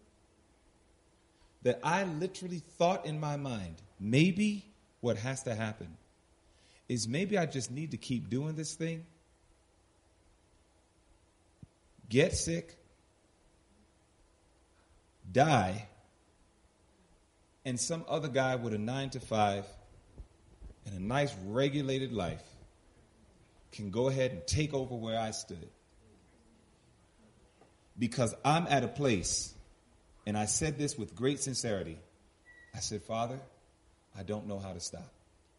that I literally thought in my mind, maybe what has to happen is maybe I just need to keep doing this thing, get sick, die, and some other guy with a 9-to-5 and a nice regulated life can go ahead and take over where I stood. Because I'm at a place, and I said this with great sincerity, I said, Father, I don't know how to stop.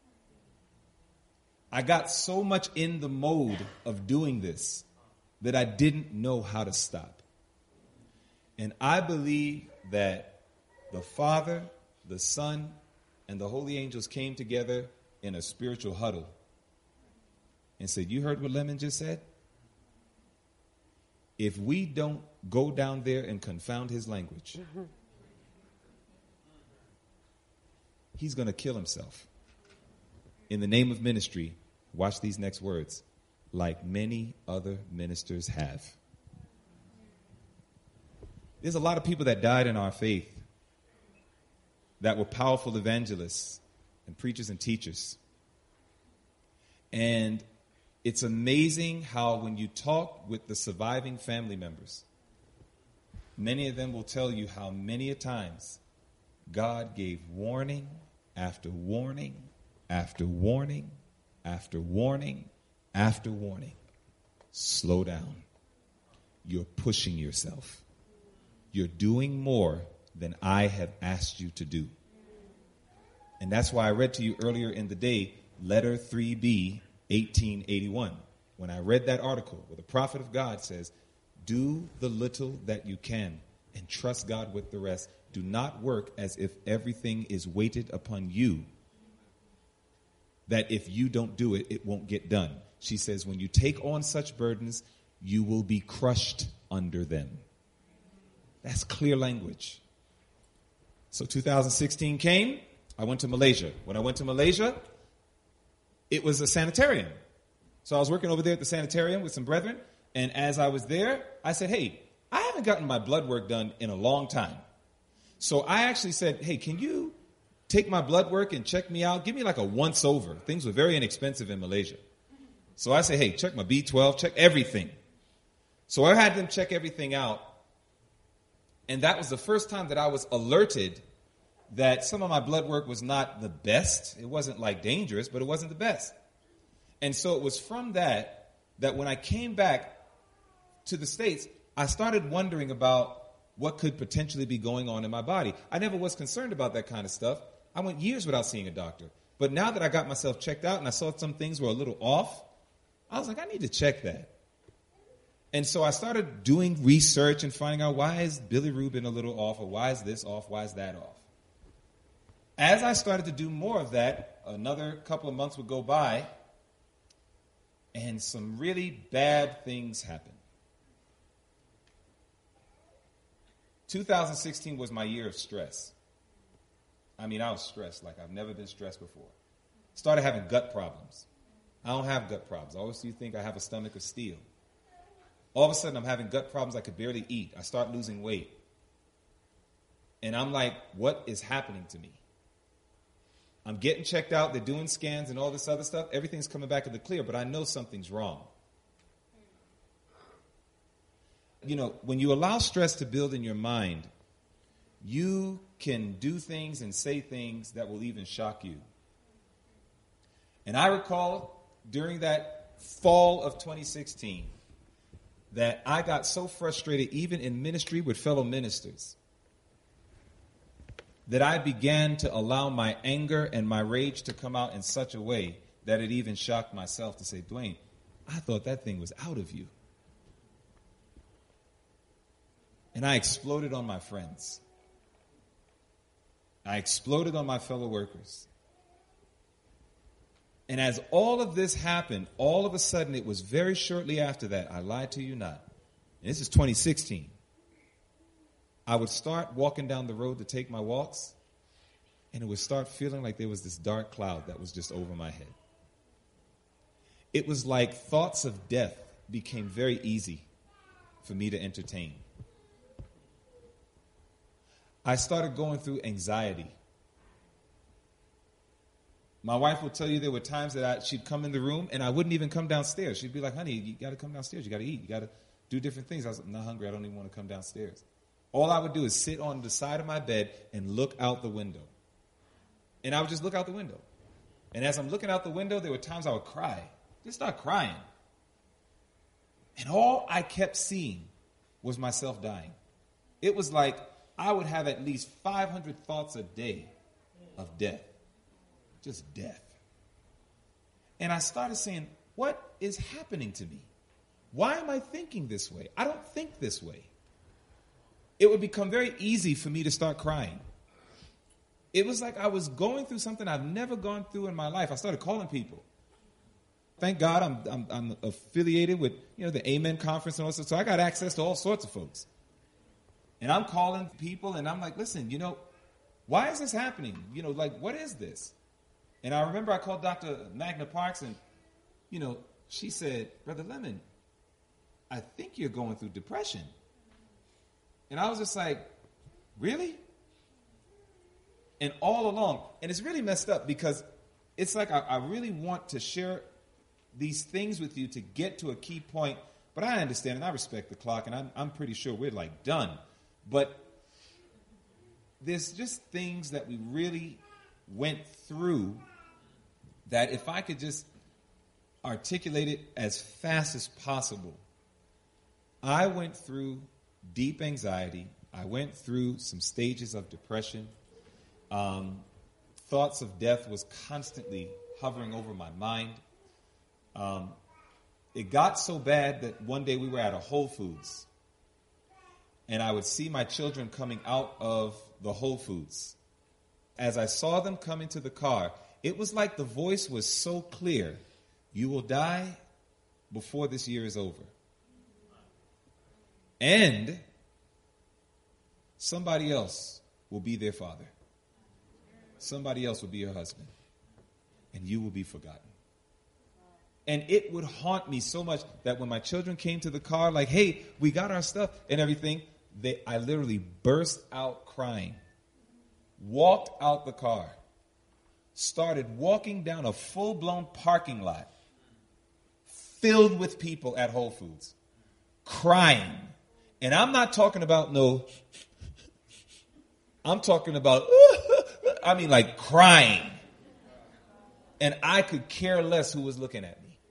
I got so much in the mode of doing this that I didn't know how to stop. And I believe that the Father, the Son, and the holy angels came together in a spiritual huddle and said, you heard what Lemon just said? If we don't go down there and confound his language, he's going to kill himself. In the name of ministry, watch these next words, like many other ministers have. There's a lot of people that died in our faith that were powerful evangelists and preachers and teachers. And it's amazing how when you talk with the surviving family members, many of them will tell you how many a times God gave warning after warning after warning after warning after warning. Slow down. You're pushing yourself. You're doing more than I have asked you to do. And that's why I read to you earlier in the day, letter 3B, 1881. When I read that article where the prophet of God says, do the little that you can and trust God with the rest. Do not work as if everything is weighted upon you, that if you don't do it, it won't get done. She says, when you take on such burdens, you will be crushed under them. That's clear language. So 2016 came. I went to Malaysia. When I went to Malaysia, it was a sanitarium. So I was working over there at the sanitarium with some brethren. And as I was there, I said, hey, I haven't gotten my blood work done in a long time. So I actually said, hey, can you take my blood work and check me out? Give me like a once over. Things were very inexpensive in Malaysia. So I said, hey, check my B12, check everything. So I had them check everything out. And that was the first time that I was alerted that some of my blood work was not the best. It wasn't like dangerous, but it wasn't the best. And so it was from that when I came back to the States, I started wondering about what could potentially be going on in my body. I never was concerned about that kind of stuff. I went years without seeing a doctor. But now that I got myself checked out and I saw some things were a little off, I was like, I need to check that. And so I started doing research and finding out, why is Billy Rubin a little off, or why is this off, why is that off? As I started to do more of that, another couple of months would go by, and some really bad things happened. 2016 was my year of stress. I mean, I was stressed like I've never been stressed before. Started having gut problems. I don't have gut problems. I always do think I have a stomach of steel. All of a sudden, I'm having gut problems. I could barely eat. I start losing weight. And I'm like, what is happening to me? I'm getting checked out. They're doing scans and all this other stuff. Everything's coming back in the clear, but I know something's wrong. You know, when you allow stress to build in your mind, you can do things and say things that will even shock you. And I recall during that fall of 2016 that I got so frustrated, even in ministry with fellow ministers, that I began to allow my anger and my rage to come out in such a way that it even shocked myself to say, Dwayne, I thought that thing was out of you. And I exploded on my friends. I exploded on my fellow workers. And as all of this happened, all of a sudden, it was very shortly after that, I lied to you not. And this is 2016. I would start walking down the road to take my walks, and it would start feeling like there was this dark cloud that was just over my head. It was like thoughts of death became very easy for me to entertain. I started going through anxiety. My wife will tell you there were times that she'd come in the room and I wouldn't even come downstairs. She'd be like, honey, you got to come downstairs. You got to eat. You got to do different things. I was like, I'm not hungry. I don't even want to come downstairs. All I would do is sit on the side of my bed and look out the window. And I would just look out the window. And as I'm looking out the window, there were times I would cry. Just start crying. And all I kept seeing was myself dying. It was like I would have at least 500 thoughts a day of death. Just death. And I started saying, what is happening to me? Why am I thinking this way? I don't think this way. It would become very easy for me to start crying. It was like I was going through something I've never gone through in my life. I started calling people. Thank God I'm affiliated with, the Amen Conference and all that. So I got access to all sorts of folks. And I'm calling people and I'm like, listen, why is this happening? What is this? And I remember I called Dr. Magna Parks and, she said, Brother Lemon, I think you're going through depression. And I was just like, really? And all along, and it's really messed up because it's like I really want to share these things with you to get to a key point, but I understand and I respect the clock, and I'm pretty sure we're done. But there's just things that we really went through that if I could just articulate it as fast as possible. I went through deep anxiety. I went through some stages of depression. Thoughts of death was constantly hovering over my mind. It got so bad that one day we were at a Whole Foods, and I would see my children coming out of the Whole Foods. As I saw them come into the car, it was like the voice was so clear, you will die before this year is over. And somebody else will be their father. Somebody else will be your husband. And you will be forgotten. And it would haunt me so much that when my children came to the car, like, hey, we got our stuff and everything, I literally burst out crying, walked out the car, started walking down a full-blown parking lot filled with people at Whole Foods, crying. And I'm not talking about I'm talking about, crying. And I could care less who was looking at me.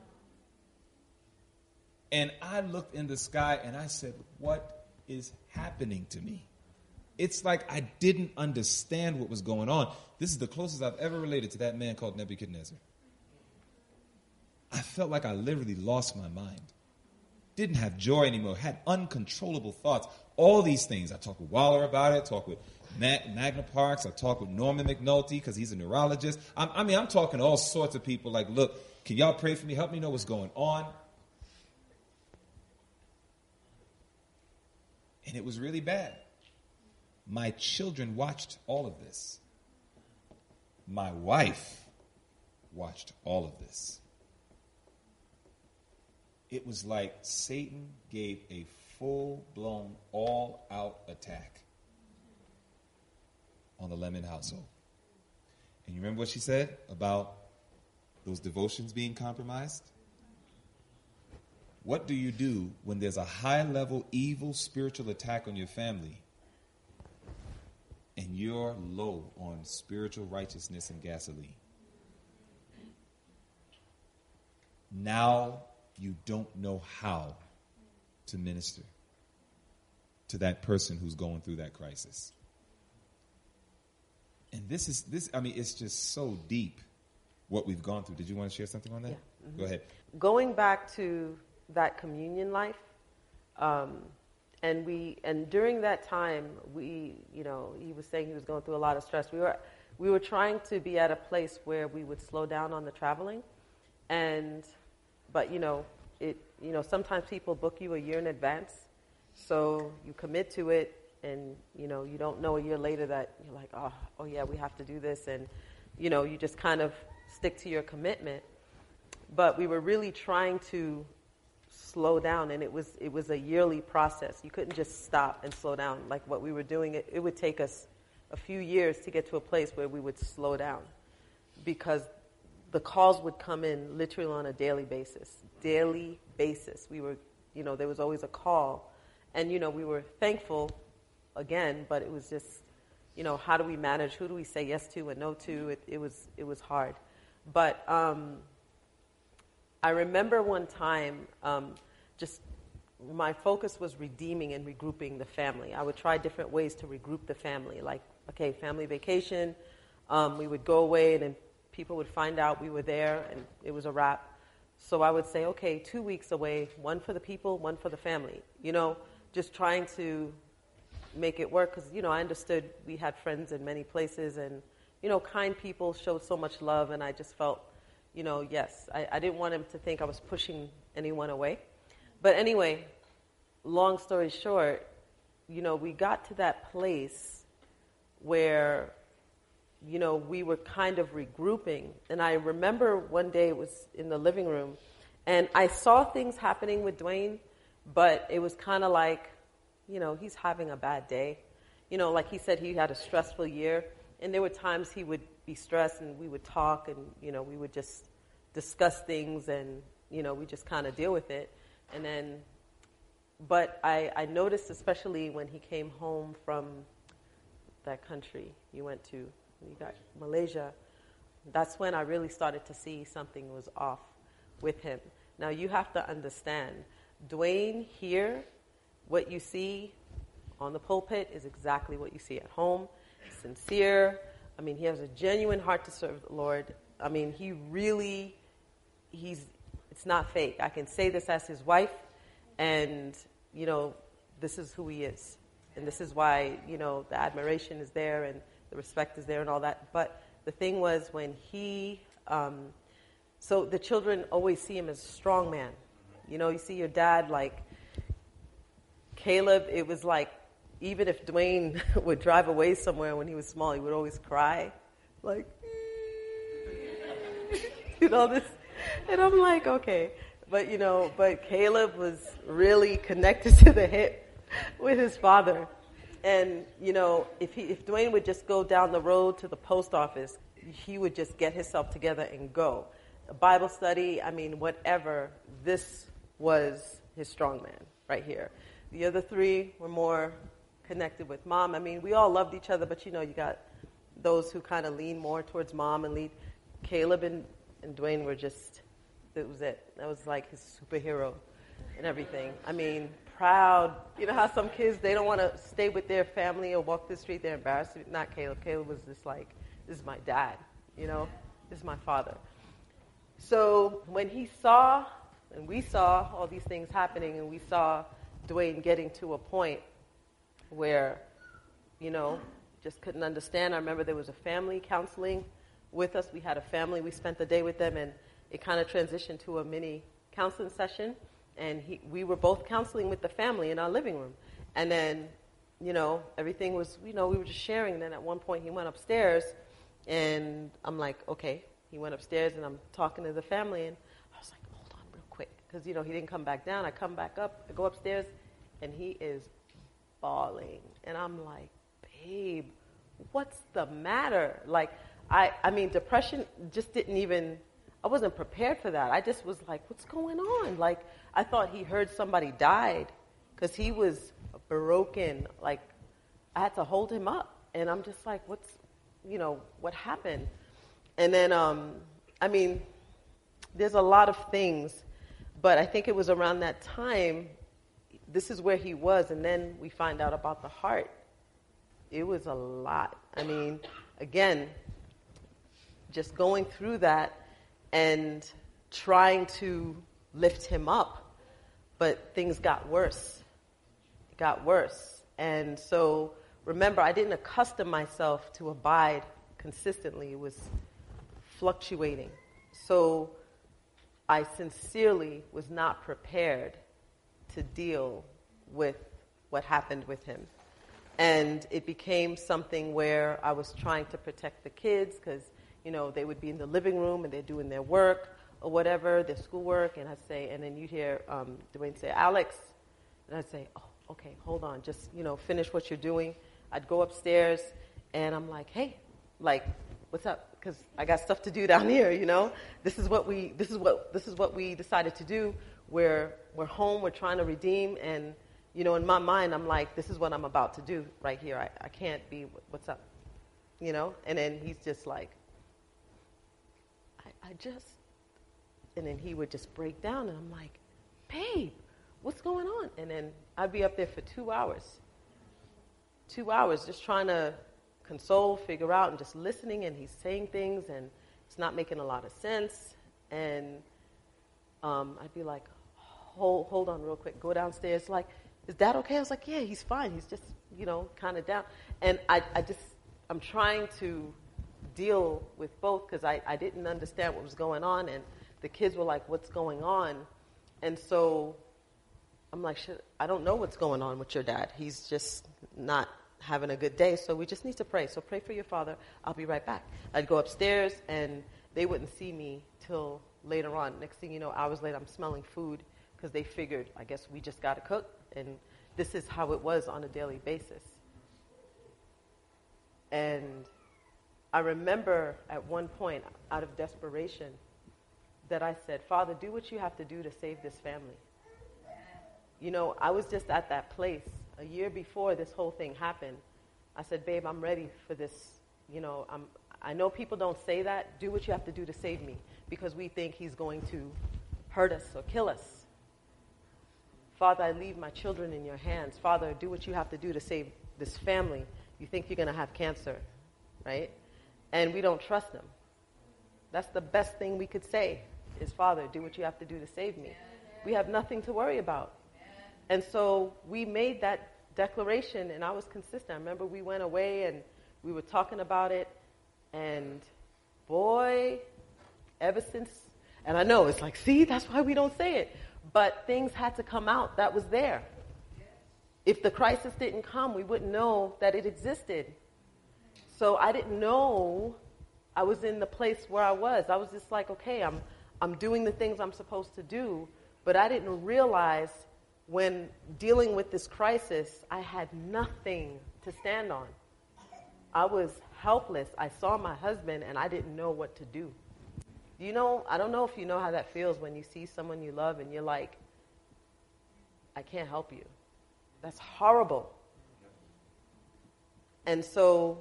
And I looked in the sky and I said, what is happening to me? It's like I didn't understand what was going on. This is the closest I've ever related to that man called Nebuchadnezzar. I felt like I literally lost my mind. Didn't have joy anymore. Had uncontrollable thoughts. All these things. I talked with Waller about it. Talked with Magna Parks. I talked with Norman McNulty because he's a neurologist. I'm talking to all sorts of people like, look, can y'all pray for me? Help me know what's going on. And it was really bad. My children watched all of this. My wife watched all of this. It was like Satan gave a full-blown, all-out attack on the Lemon household. And you remember what she said about those devotions being compromised? What do you do when there's a high-level evil spiritual attack on your family and you're low on spiritual righteousness and gasoline? Now you don't know how to minister to that person who's going through that crisis. And it's just so deep what we've gone through. Did you want to share something on that? Yeah. Mm-hmm. Go ahead. Going back to that communion life, and during that time, he was saying he was going through a lot of stress. we were trying to be at a place where we would slow down on the traveling. But sometimes people book you a year in advance. So you commit to it, and, you don't know a year later that you're like, oh yeah, we have to do this. And, you just kind of stick to your commitment. But we were really trying to slow down, and it was a yearly process. You couldn't just stop and slow down. Like what we were doing, it would take us a few years to get to a place where we would slow down, because the calls would come in literally on a daily basis. We were, there was always a call, and, we were thankful again, but it was just, how do we manage? Who do we say yes to and no to? It was hard. But I remember one time, just my focus was redeeming and regrouping the family. I would try different ways to regroup the family, like, okay, family vacation. We would go away, and then people would find out we were there, and it was a wrap. So I would say, okay, 2 weeks away, one for the people, one for the family. Just trying to make it work, because, I understood we had friends in many places, and, kind people showed so much love, and I just felt, yes, I didn't want him to think I was pushing anyone away. But anyway, long story short, we got to that place where, we were kind of regrouping. And I remember one day it was in the living room, and I saw things happening with Dwayne, but it was kind of like, he's having a bad day. Like he said, he had a stressful year, and there were times he would be stressed, and we would talk, and, we would just discuss things, and, we just kind of deal with it. And then, but I noticed, especially when he came home from that country you went to, you got Malaysia, that's when I really started to see something was off with him. Now, you have to understand, Dwayne here, what you see on the pulpit is exactly what you see at home. Sincere. I mean, he has a genuine heart to serve the Lord. I mean, it's not fake. I can say this as his wife, and, this is who he is. And this is why, the admiration is there and the respect is there and all that. But the thing was, when so the children always see him as a strong man. You see your dad, like Caleb, it was like, even if Dwayne would drive away somewhere when he was small, he would always cry, like, this. And I'm like, okay. But, but Caleb was really connected to the hip with his father. And, if Dwayne would just go down the road to the post office, he would just get himself together and go. A Bible study, I mean, whatever, this was his strong man right here. The other three were more connected with mom. I mean, we all loved each other, but, you got those who kind of lean more towards mom and lead. Caleb and Dwayne were just, that was it. That was like his superhero and everything. I mean, proud. You know how some kids, they don't want to stay with their family or walk the street, they're embarrassed. Not Caleb. Caleb was just like, this is my dad, this is my father. So when he saw, and we saw all these things happening, and we saw Dwayne getting to a point where, just couldn't understand. I remember there was a family counseling with us. We had a family. We spent the day with them, and it kind of transitioned to a mini counseling session. And we were both counseling with the family in our living room. And then, everything was, we were just sharing. And then at one point he went upstairs, and I'm like, okay. He went upstairs, and I'm talking to the family, and I was like, hold on real quick. Because, he didn't come back down. I come back up, I go upstairs, and he is bawling. And I'm like, babe, what's the matter? Like, I mean, depression just didn't even, I wasn't prepared for that. I just was like, what's going on? Like, I thought he heard somebody died, because he was broken. Like, I had to hold him up. And I'm just like, what happened? And then, I mean, there's a lot of things, but I think it was around that time, this is where he was, and then we find out about the heart. It was a lot. I mean, again, just going through that and trying to lift him up, but things got worse. It got worse. And so, remember, I didn't accustom myself to abide consistently. It was fluctuating. So I sincerely was not prepared to deal with what happened with him. And it became something where I was trying to protect the kids because, they would be in the living room and they're doing their work or whatever, their schoolwork, and I'd say, and then you'd hear Dwayne say, Alex, and I'd say, oh, okay, hold on, just, finish what you're doing. I'd go upstairs and I'm like, hey, like, what's up? Because I got stuff to do down here, This is what we decided to do. We're home, we're trying to redeem, and in my mind, I'm like, this is what I'm about to do right here. I can't be, what's up? And then he's just like, and then he would just break down, and I'm like, babe, what's going on? And then I'd be up there for 2 hours. 2 hours just trying to console, figure out, and just listening, and he's saying things, and it's not making a lot of sense. And I'd be like, hold on real quick, go downstairs, like, is Dad okay? I was like, yeah, he's fine. He's just, kind of down. And I'm trying to deal with both because I didn't understand what was going on. And the kids were like, what's going on? And so I'm like, I don't know what's going on with your dad. He's just not having a good day. So we just need to pray. So pray for your father. I'll be right back. I'd go upstairs and they wouldn't see me till later on. Next thing you know, hours later, I'm smelling food because they figured, I guess we just got to cook. And this is how it was on a daily basis. And I remember at one point, out of desperation, that I said, Father, do what you have to do to save this family. I was just at that place. A year before this whole thing happened, I said, babe, I'm ready for this. I know people don't say that. Do what you have to do to save me because we think he's going to hurt us or kill us. Father, I leave my children in your hands. Father, do what you have to do to save this family. You think you're going to have cancer, right? And we don't trust them. That's the best thing we could say is, Father, do what you have to do to save me. We have nothing to worry about. And so we made that declaration, and I was consistent. I remember we went away, and we were talking about it, and boy, ever since, and I know it's like, see, that's why we don't say it. But things had to come out that was there. If the crisis didn't come, we wouldn't know that it existed. So I didn't know I was in the place where I was. I was just like, okay, I'm doing the things I'm supposed to do, but I didn't realize when dealing with this crisis, I had nothing to stand on. I was helpless. I saw my husband, and I didn't know what to do. I don't know if you know how that feels when you see someone you love and you're like, I can't help you. That's horrible. And so,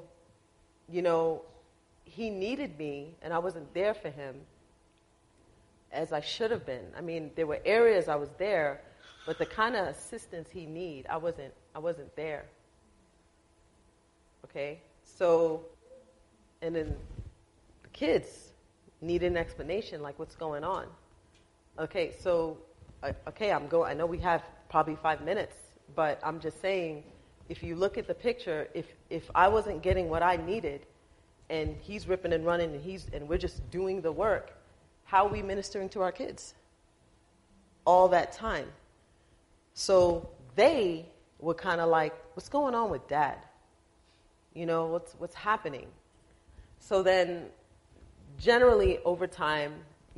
he needed me, and I wasn't there for him as I should have been. I mean, there were areas I was there, but the kind of assistance he needed, I wasn't there. Okay? So, and then the kids needed an explanation, like what's going on. Okay, so, I know we have probably 5 minutes, but I'm just saying, if you look at the picture, if I wasn't getting what I needed, and he's ripping and running, and we're just doing the work, how are we ministering to our kids all that time? So they were kind of like, what's going on with Dad? What's happening? So then, generally over time,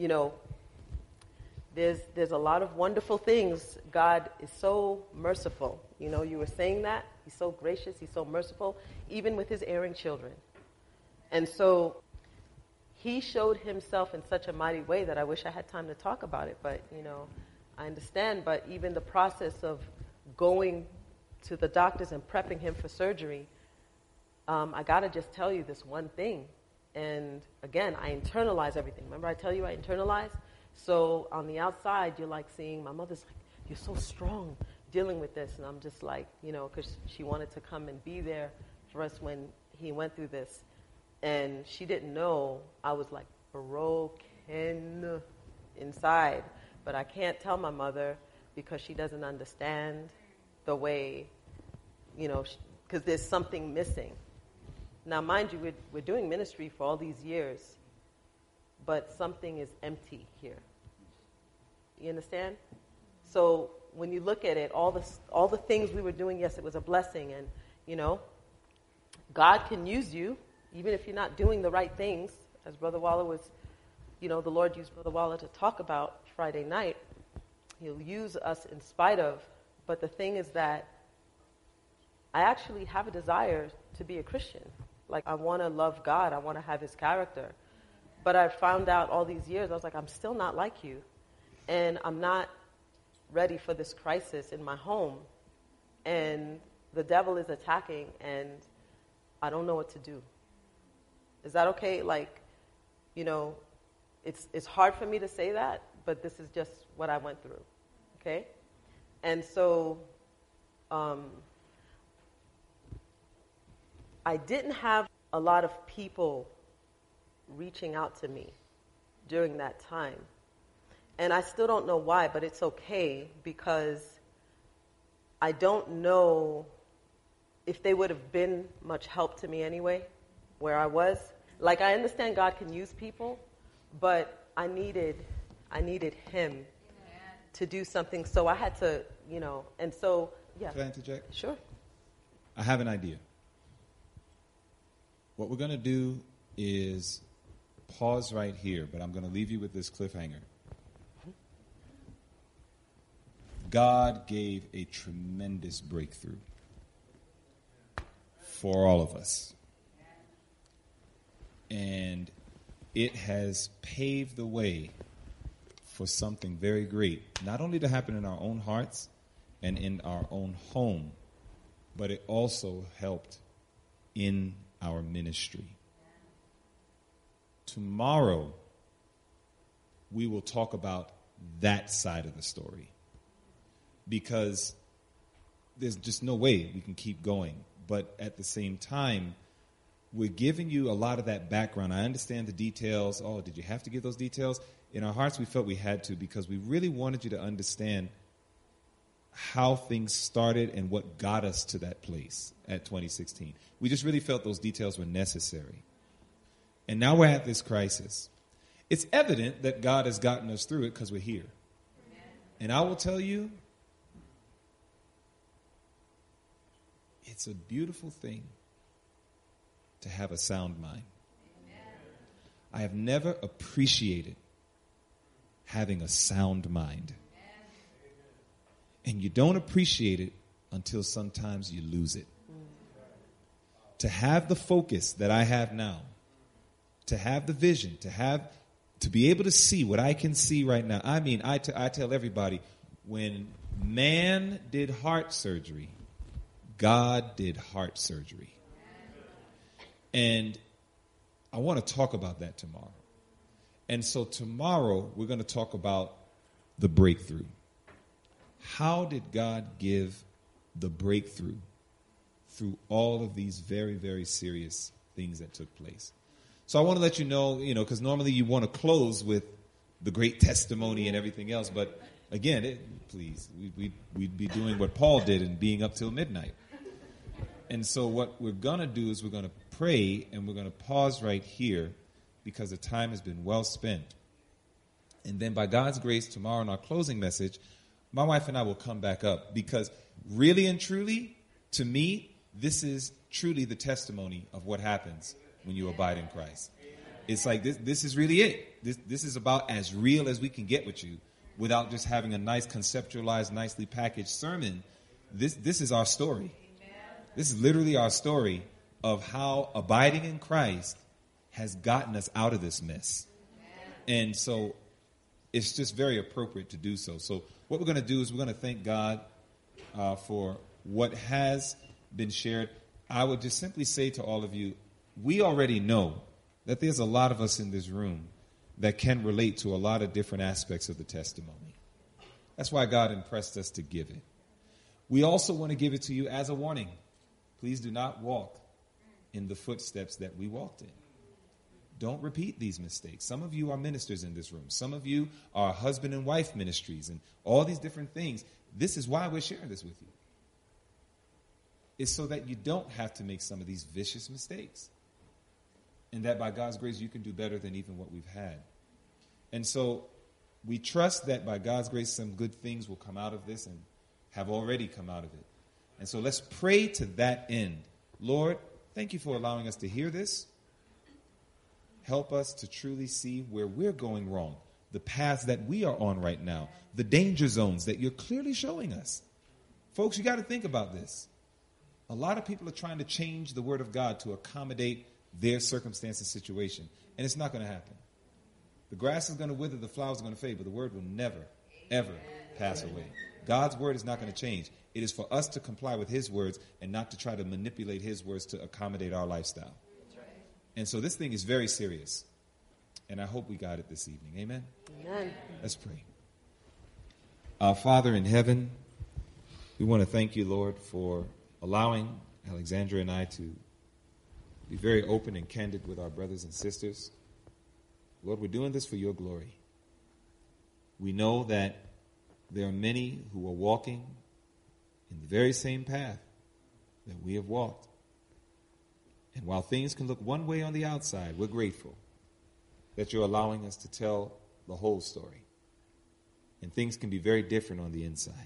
there's a lot of wonderful things. God is so merciful. You were saying that. He's so gracious. He's so merciful, even with his erring children. And so he showed himself in such a mighty way that I wish I had time to talk about it. But, I understand. But even the process of going to the doctors and prepping him for surgery, I got to just tell you this one thing. And again, I internalize everything. Remember I tell you I internalize? So on the outside, you're like seeing my mother's like, you're so strong dealing with this. And I'm just like, because she wanted to come and be there for us when he went through this. And she didn't know I was like broken inside. But I can't tell my mother because she doesn't understand the way, because there's something missing. Now, mind you, we're doing ministry for all these years, but something is empty here. You understand? So when you look at it, all the things we were doing, yes, it was a blessing, and God can use you even if you're not doing the right things, as Brother Waller was. The Lord used Brother Waller to talk about Friday night. He'll use us in spite of. But the thing is that I actually have a desire to be a Christian. Like, I want to love God. I want to have his character. But I found out all these years, I was like, I'm still not like you. And I'm not ready for this crisis in my home. And the devil is attacking, and I don't know what to do. Is that okay? It's hard for me to say that, but this is just what I went through, okay? And so I didn't have a lot of people reaching out to me during that time. And I still don't know why, but it's okay, because I don't know if they would have been much help to me anyway, where I was. Like, I understand God can use people, but I needed him to do something. So I had to, and so, yeah. Can I interject? Sure. I have an idea. What we're going to do is pause right here, but I'm going to leave you with this cliffhanger. God gave a tremendous breakthrough for all of us. And it has paved the way for something very great, not only to happen in our own hearts and in our own home, but it also helped in our ministry. Tomorrow, we will talk about that side of the story, because there's just no way we can keep going. But at the same time, we're giving you a lot of that background. I understand the details. Oh, did you have to give those details? In our hearts, we felt we had to, because we really wanted you to understand how things started and what got us to that place at 2016. We just really felt those details were necessary. And now we're at this crisis. It's evident that God has gotten us through it because we're here. And I will tell you, it's a beautiful thing to have a sound mind. I have never appreciated having a sound mind. And you don't appreciate it until sometimes you lose it. To have the focus that I have now, to have the vision, to be able to see what I can see right now. I mean, I tell everybody, when man did heart surgery, God did heart surgery. And I want to talk about that tomorrow. And so tomorrow we're going to talk about the breakthrough. How did God give the breakthrough through all of these very, very serious things that took place? So I want to let you know, because normally you want to close with the great testimony and everything else. But again, please, we'd be doing what Paul did and being up till midnight. And so what we're going to do is we're going to pray, and we're going to pause right here because the time has been well spent. And then by God's grace, tomorrow in our closing message, my wife and I will come back up, because really and truly, to me, this is truly the testimony of what happens when you abide in Christ. It's like this is really it. This is about as real as we can get with you without just having a nice conceptualized, nicely packaged sermon. This is our story. This is literally our story of how abiding in Christ has gotten us out of this mess. And so it's just very appropriate to do so. So what we're going to do is we're going to thank God for what has been shared. I would just simply say to all of you, we already know that there's a lot of us in this room that can relate to a lot of different aspects of the testimony. That's why God impressed us to give it. We also want to give it to you as a warning. Please do not walk in the footsteps that we walked in. Don't repeat these mistakes. Some of you are ministers in this room. Some of you are husband and wife ministries and all these different things. This is why we're sharing this with you. It's so that you don't have to make some of these vicious mistakes. and that by God's grace you can do better than even what we've had. And so we trust that by God's grace some good things will come out of this and have already come out of it. And so let's pray to that end. Lord, thank you for allowing us to hear this. Help us to truly see where we're going wrong, the paths that we are on right now, the danger zones that you're clearly showing us. Folks, you got to think about this. A lot of people are trying to change the word of God to accommodate their circumstance and situation, and it's not going to happen. The grass is going to wither, the flowers are going to fade, but the word will never, ever pass away. God's word is not going to change. It is for us to comply with his words and not to try to manipulate his words to accommodate our lifestyle. And so this thing is very serious, and I hope we got it this evening. Amen? Amen. Let's pray. Our Father in heaven, we want to thank you, Lord, for allowing Alexandra and I to be very open and candid with our brothers and sisters. Lord, we're doing this for your glory. We know that there are many who are walking in the very same path that we have walked. And while things can look one way on the outside, we're grateful that you're allowing us to tell the whole story. And things can be very different on the inside.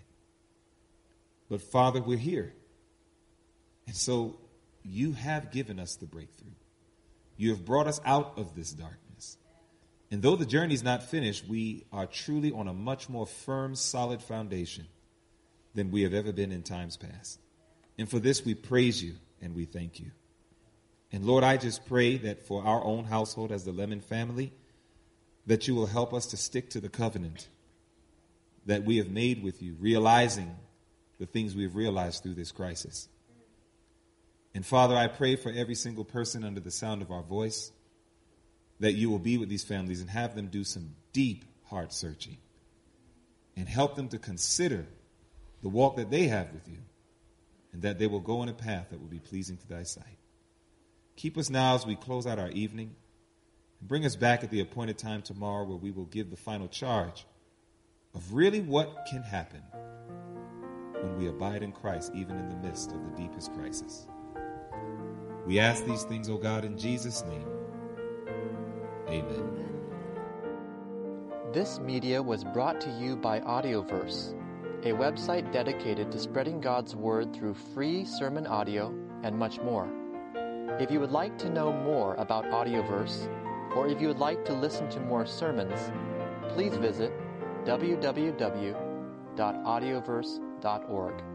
But Father, we're here. And so you have given us the breakthrough. You have brought us out of this darkness. And though the journey's not finished, we are truly on a much more firm, solid foundation than we have ever been in times past. And for this, we praise you and we thank you. And Lord, I just pray that for our own household as the Lemon family, that you will help us to stick to the covenant that we have made with you, realizing the things we have realized through this crisis. And Father, I pray for every single person under the sound of our voice, that you will be with these families and have them do some deep heart searching and help them to consider the walk that they have with you, and that they will go in a path that will be pleasing to thy sight. Keep us now as we close out our evening, and bring us back at the appointed time tomorrow, where we will give the final charge of really what can happen when we abide in Christ, even in the midst of the deepest crisis. We ask these things, O God, in Jesus' name. Amen. This media was brought to you by Audioverse, a website dedicated to spreading God's word through free sermon audio and much more. If you would like to know more about Audioverse, or if you would like to listen to more sermons, please visit www.audioverse.org.